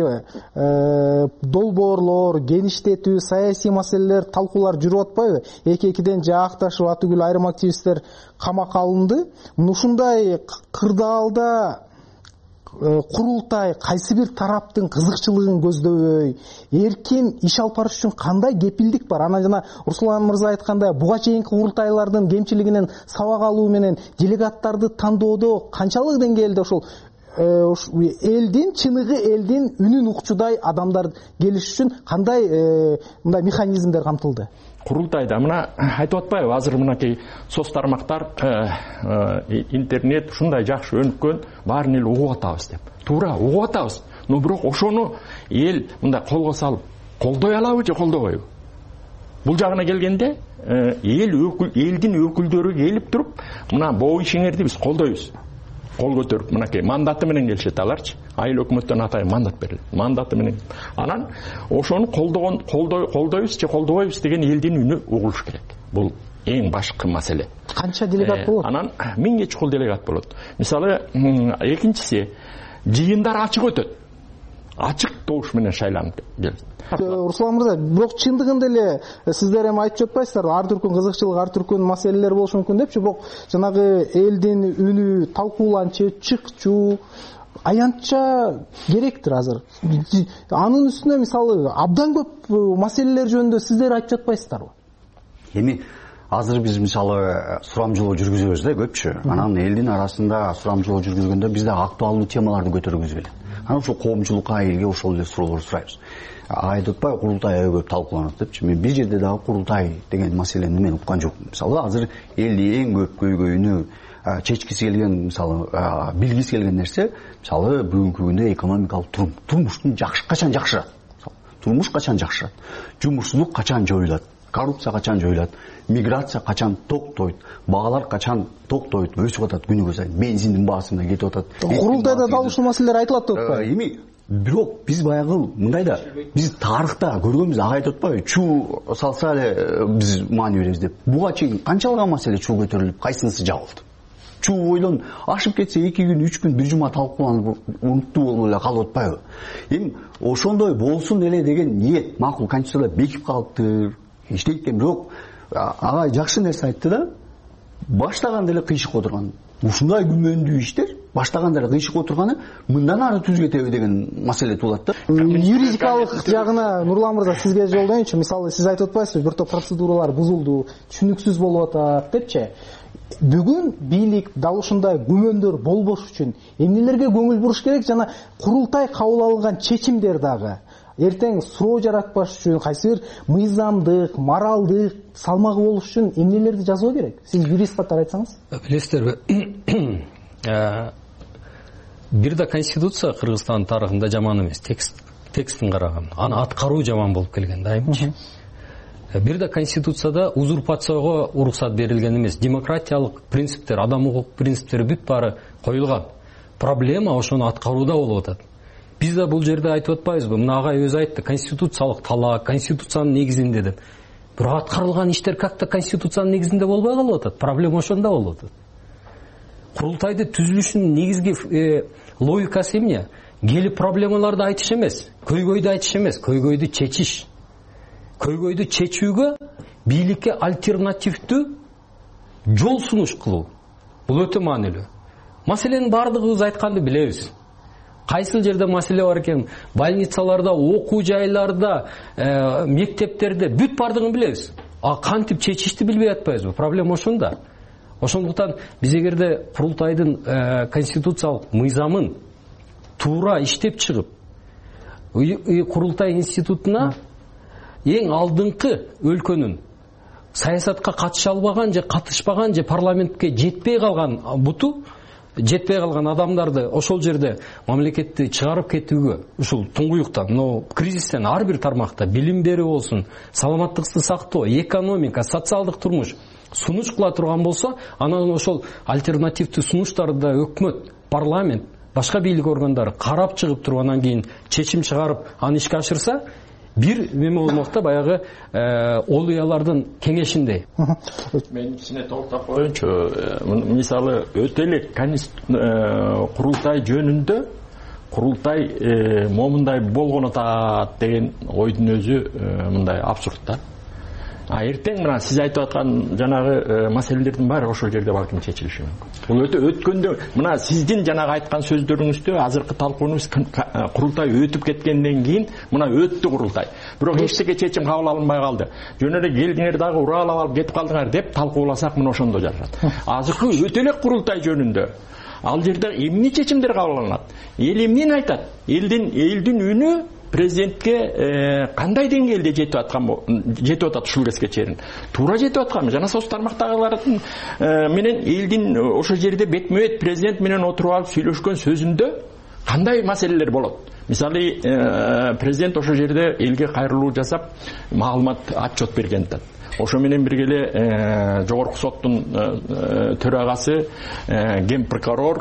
долбоорлор, геништетүү, саясий маселелер, талкуулар жүрүп атпайбы? Эки-экиден жаакташып атүгүл айрым активисттер камакка алынды. Ушундай кырдаалда курултай кайсы бир тараптын кызыкчылыгын көздөбөй, эркин иш алып барыш үчүн кандай кепилдик бар? Анан жана Руслан мырза айткандай, буга чейинки курултайлардын кемчилигинен сабак алуу менен делегаттарды тандоодо канчалык деңгээлде ошол элдин чыныгы элдин үнүн укчудай адамдар келиш үчүн кандай мындай механизмдер камтылды? Курултайда мына айтып атпайбы, азыр мынакей соц тармактар, интернет ушундай жакшы өнүккөн, баарын эл угуп атабыз деп. Туура, угуп атабыз. Но бирок ошону эл мындай колго салып, колдой алабы же колдобойбу? Бул жагына келгенде, эл өкүл, элдин өкүлдөрү келип туруп, мына боо ишиңерди биз колдойбуз. Кол көтөрүп, мынакей мандаты менен келишет аларчы. Айыл өкмөттөн атайын мандат берилет. Мандаты менен. Анан ошону колдогон, колдой, колдойбуз же колдобойбуз деген элдин үнү угулуш керек. Бул эң башкы маселе. Канча делегат болот? Анан миңге чукул делегат болот. Мисалы, экинчиси, жыйындар ачык өтөт. Ачык добуш менен шайланып келет. Руслан мырза, бирок чындыгында эле сиздер эми айтып жатпайсыздарбы, ар түркүн кызыкчылык, ар түркүн маселелер болушу мүмкүн депчи, бирок жанагы элдин үнү талкууланчу, чыкчу, аянтча керектир азыр. Анын үстүнө мисалы абдан көп маселелер жөнүндө сиздер айтып жатпайсыздарбы? Эми азыр биз мисалы сурамжылоо жүргүзөбүз да көпчү. Анан элдин арасында сурамжылоо жүргүзгөндө бизде актуалдуу темаларды көтөргүбүз келет. Анан ошол коомчулукка, элге ошол эле суроолорду сурайбыз. Айтып атпайбы, курултай аябай көп талкууланат депчи. Мен бир жерде дагы курултай деген маселени мен уккан жокмун. Мисалы азыр элди эң көп көйгөйүнү чечкиси келген, мисалы билгиси келген нерсе, мисалы бүгүнкү күндө экономикалык турум. Турмуштун жакшы качан жакшырат? Турмуш качан жакшырат? Жумушсуздук качан жоюлат? Коррупция качан жоюлат? Миграция качан токтойт? Баалар качан токтойт? Өсүп атат күнүгө сайын. Бензиндин баасы мына кетип атат. Курултайда талкуу маселелер айтылат деп атпайбы? Эми бирок биз баягы мындайда биз тарыхта көргөнбүз, ага айтып атпайбы, чуу салса эле биз маани беребиз деп. Буга чейин канчалыган маселе чуу көтөрүлүп, кайсынысы жабылды? Чуу ойлон ашып кетсе эки күн, үч күн, бир жума талкууланып унуттуу болуп эле калып атпайбы? Эми ошондой болсун эле деген ниет макул Конституцияда бекип калыптыр. Иштейт экен, бирок ага жакшы нерсе айтты да, баштаганда эле кыйшык отурган. Ушундай күмөндүү иштер баштаганда эле кыйшык отурганы мындан ары түз кетеби деген маселе туулат да. Юридикалык жагына Нурлан мырза сизге жолдоюнчу. Мисалы сиз айтып атпайсызбы, бир топ процедуралар бузулду, түшүнүксүз болуп атат депчи. Бүгүн бийлик дал ушундай күмөндөр болбош үчүн эмнелерге көңүл буруш керек жана курултай кабыл алынган чечимдер дагы эртең суроо жаратпаш үчүн кайсы бир мыйзамдык, моралдык салмагы болуш үчүн эмнелерди жазуу керек? Сиз юрист катары айтсаңыз. Билесиздерби, бир да Конституция Кыргызстан тарыхында жаман эмес, текст текстин караган. Аны аткаруу жаман болуп келген дайымчы. Бир да Конституцияда узурпацияга уруксат берилген эмес. Демократиялык принциптер, адам укук принциптери бүт баары коюлган. Проблема ошону аткарууда болуп атат. Биз да бул жерде айтып атпайбызбы? Мына агай өзү айтты, конституциялык талаа, конституциянын негизинде деп. Бирок аткарылган иштер как-то конституциянын негизинде болбой калып атат. Проблема ошондо болуп атат. Курултайды түзүлүшүнүн негизги логикасы эмне? Келип проблемаларды айтыш эмес, көйгөйдү айтыш эмес, көйгөйдү чечиш. Көйгөйдү чечүүгө бийликке альтернативдүү жол сунуш кылуу. Бул өтө маанилүү. Маселенин бардыгыбыз айтканды билебиз. Кайсыл жерде маселе бар экен? Больницаларда, окуу жайларда, э, мектептерде бүт бардыгын билебиз. А кантип чечишти билбей атпайбызбы? Проблема ошондо. Ошондуктан биз эгерде курултайдын э, конституциялык мыйзамын туура иштеп чыгып, курултай институтуна эң алдыңкы өлкөнүн саясатка катыша албаган же катышпаган же парламентке жетпей калган буту, жетпей калган адамдарды ошол жерде мамлекетти чыгарып кетүүгө, ушул туңгуюктан, но кризистен ар бир тармакта билим берүү болсун, саламаттыкты сактоо, экономика, социалдык турмуш сунуш кыла турган болсо, анан ошол альтернативдүү сунуштарды өкмөт, парламент, башка бийлик органдары карап чыгып туруп анан кийин чечим чыгарып аны ишке ашырса, бир неме болмок да, баягы олуялардын кеңешиндей. Мен ичине толуктап коеюнчу, мисалы өтө эле курултай жөнүндө курултай момундай болгон атат деген ойдун өзү мындай абсурд да. А эртең мына сиз айтып аткан жанагы маселелердин баары ошол жерде балким чечилиши мүмкүн. Бул өтө өткөндө мына сиздин жанагы айткан сөздөрүңүздө азыркы талкуунубуз курултай өтүп кеткенден кийин мына өттү курултай. Бирок эчтеке чечим кабыл алынбай калды. Жөн эле келдиңер дагы уралап алып кетип калдыңар деп талкууласак мына ошондо жарашат. Азыркы өтө эле курултай жөнүндө ал жерде эмне чечимдер кабыл алынат? Эл эмнени айтат? Элдин элдин үнү президентке кандай деңгээлде жетип аткан жетип атат ушул кезге чейин? Туура жетип атканбы? Жана соц тармактагылардын менен элдин ошол жерде бетме бет президент менен отуруп алып сүйлөшкөн сөзүндө кандай маселелер болот? Мисалы президент ошол жерде элге кайрылуу жасап маалымат отчет берген атат. Ошо менен бирге эле жогорку соттун төрагасы, ген прокурор,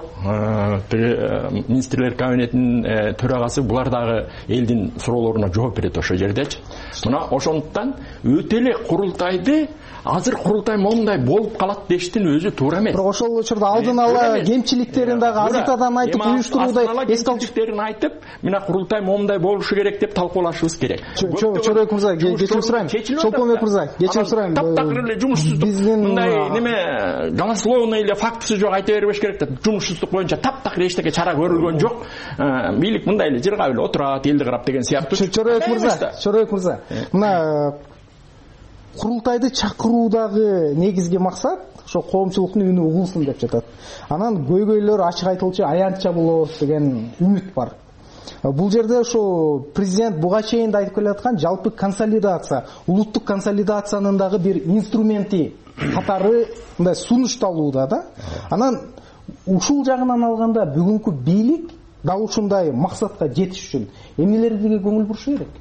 министрлер кабинетинин төрагасы булар дагы элдин суроолоруна жооп берет ошол жердечи. Мына ошондуктан өтө эле курултайды азыр курултай момундай болуп калат дештин өзү туура эмес. Бирок ошол учурда алдын ала кемчиликтерин дагы азыртадан айтып уюштуруудай эскалтыктерин айтып, мына курултай момундай болушу керек деп талкуулашыбыз керек. Чоройк мырза, кечирим сурайм. Чолпонбек мырза, кечирим сурайм. Таптакыр эле жумушсуздук, мындай неме голословный эле фактысы жок айта бербеш керек да. Жумушсуздук боюнча таптакыр эчтеке чара көрүлгөн жок. Бийлик мындай эле жыргап эле отурат, элди карап деген сыяктуу. Чоройк мырза, Чоройк мырза. Мына курултайды чакыруудагы негизги максат ошо коомчулуктун үнү угулсун деп жатат. Анан көйгөйлөр ачык айтылчу, аянтча болот деген үмүт бар. Бул жерде ошо президент буга чейин да айтып келаткан жалпы консолидация, улуттук консолидациянын дагы бир инструменти катары мындай сунушталууда да. Анан ушул жагынан алганда бүгүнкү бийлик дал ушундай максатка жетиш үчүн эмнелерге көңүл бурушу керек?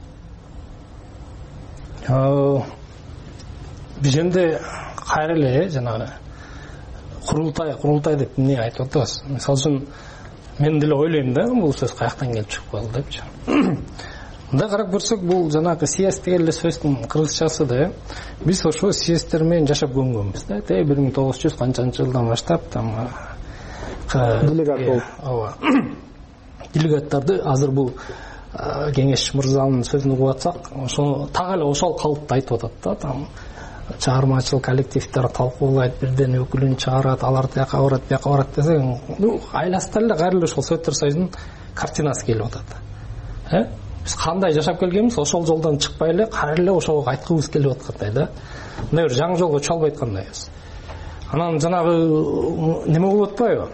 Бизенде кайра эле жанагы курултай, курултай деп эмне айтып атабыз? Мисалы үчүн мен деле ойлойм да, бул сөз каяктан келип чыгып калды депчи. Мындай карап көрсөк, бул жанагы съезд деген эле сөздүн кыргызчасы да. Биз ошо съезддер менен жашап көнгөнбүз да. бир миң тогуз жүз канчанчы жылдан баштап там делегат болуп. Ооба. Делегаттарды азыр бул кеңеш мырзанын сөзүн угуп атсак, ошо так эле ошол калыпта айтып атат да. Там чыгармачыл коллективдер талкуулайт, бирден өкүлүн чыгарат, алар тияка барат, бияка барат десең, ну айласында эле кайра эле ошол Советтер Союзунун картинасы келип атат. Э? Биз кандай жашап келгенбиз, ошол жолдон чыкпай эле кайра эле ошого айткыбыз келип аткандай да. Мына бир жаңы жолго чыга албай аткандайбыз. Анан жанагы неме болуп атпайбы?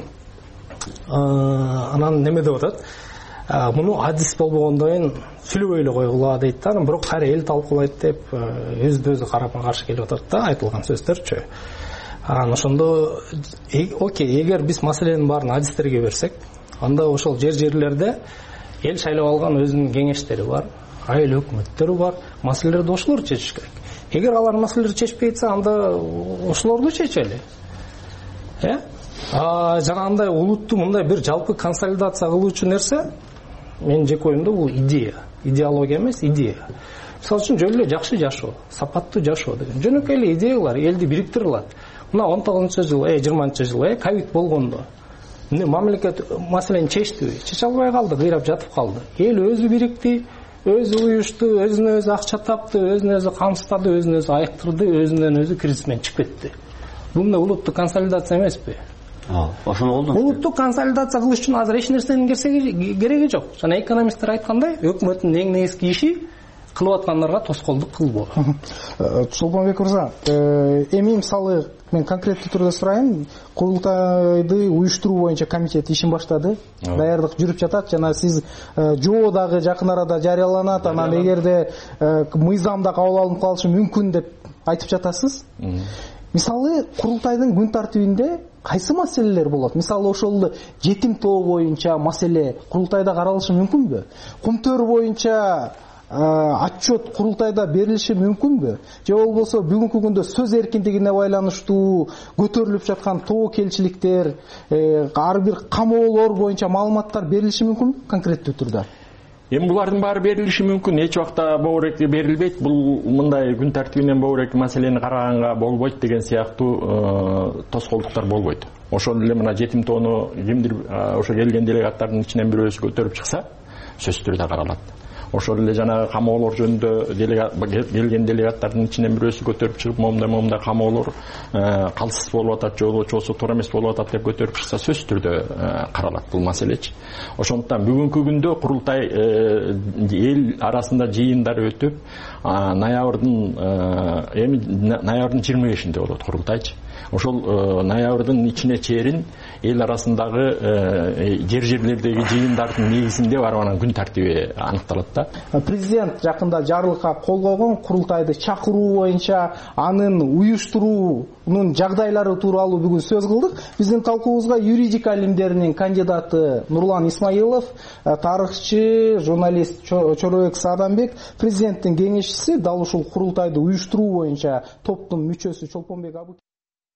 Анан неме деп атат? Муну адис болбогондойн сүйлөбөй эле койгула дейт да. Бирок кайра эл талкуулайт деп өзү өзү карапма каршы келип атат да, айтылган сөздөрчү. Анан ошондо окей, эгер биз маселенин баарын адистерге берсек, анда ошол жер-жерлерде эл шайлап алган өзүнүн кеңештери бар, айыл өкмөттөрү бар, маселелерди ошолор чечиш керек. Эгер алар маселелерди чечпей атса, анда ошолорду чечели. Э? А жанагындай улутту мындай бир жалпы консолидация кылуучу нерсе мен жеке оюмда бул идея. Идеология эмес, идея. Мисалы үчүн жөн эле жакшы жашоо, сапаттуу жашоо деген. Жөнөкөй эле идеялар элди бириктире алат. Мына он тогузунчу жыл, э жыйырманчы жыл, э ковид болгондо эмне мамлекет маселени чечтиби? Чече албай калды, кыйрап жатып калды. Эл өзү бирикти, өзү уюшту, өзүнө өзү акча тапты, өзүнө өзү камсыздады, өзүнө өзү айыктырды, өзүнөн өзү кризистен чыгып кетти. Бул эмне улуттук консолидация эмеспи? Ошону болду. Улуттук консолидация кылыш үчүн азыр эч нерсенин кереги жок. Жана экономисттер айткандай, өкмөттүн эң негизги иши кылып аткандарга тоскоолдук кылбоо. Чолпонбек мырза, эми мисалы мен конкреттүү түрдө сурайын, курултайды уюштуруу боюнча комитет ишин баштады. Даярдык жүрүп жатат. Жана сиз жоо дагы жакын арада жарыяланат. Анан эгерде мыйзам да кабыл алынып калышы мүмкүн деп айтып жатасыз. Мисалы курултайдын күн тартибинде кайсы маселелер болот? Мисалы ошол жетим тоо боюнча маселе курултайда каралышы мүмкүнбү? Кумтөр боюнча отчет курултайда берилиши мүмкүнбү? Же болбосо бүгүнкү күндө сөз эркиндигине байланыштуу көтөрүлүп жаткан тоокелчиликтер, ар бир камоолор боюнча маалыматтар берилиши мүмкүнбү конкреттүү түрдө? эми булардын баары берилиши мүмкүн, эч убакта Бобуреке берилбейт, бул мындай күн тартибинен Бобуреке маселени караганга болбойт деген сыяктуу тоскоолдуктар болбойт. Ошол эле мына жетим тоону кимдир ошо келген делегаттардын ичинен бирөөсү көтөрүп чыкса, сөзсүз түрдө каралат. Ошол эле жанагы камоолор жөнүндө келген делегаттардын ичинен бирөөсү көтөрүп чыгып, момундай момундай камоолор калсыз болуп атат, же болбосо туура эмес болуп атат деп көтөрүп чыкса, сөзсүз түрдө каралат бул маселечи. Ошондуктан бүгүнкү күндө курултай эл арасында жыйындар өтүп, ноябрдын эми ноябрдын жыйырма бешинде болот курултайчы. Ошол ноябрдын ичине чейин эл арасындагы жер жерлердеги жыйындардын негизинде барып анан күн тартиби аныкталат да. Президент жакында жарлыкка кол койгон, курултайды чакыруу боюнча анын уюштуруунун жагдайлары тууралуу бүгүн сөз кылдык. Биздин талкуубузга юридика илимдеринин кандидаты Нурлан Исмаилов, тарыхчы, журналист Чоройбек Саадамбек, президенттин кеңешчиси, дал ушул курултайды уюштуруу боюнча топтун мүчөсү Чолпонбек Абы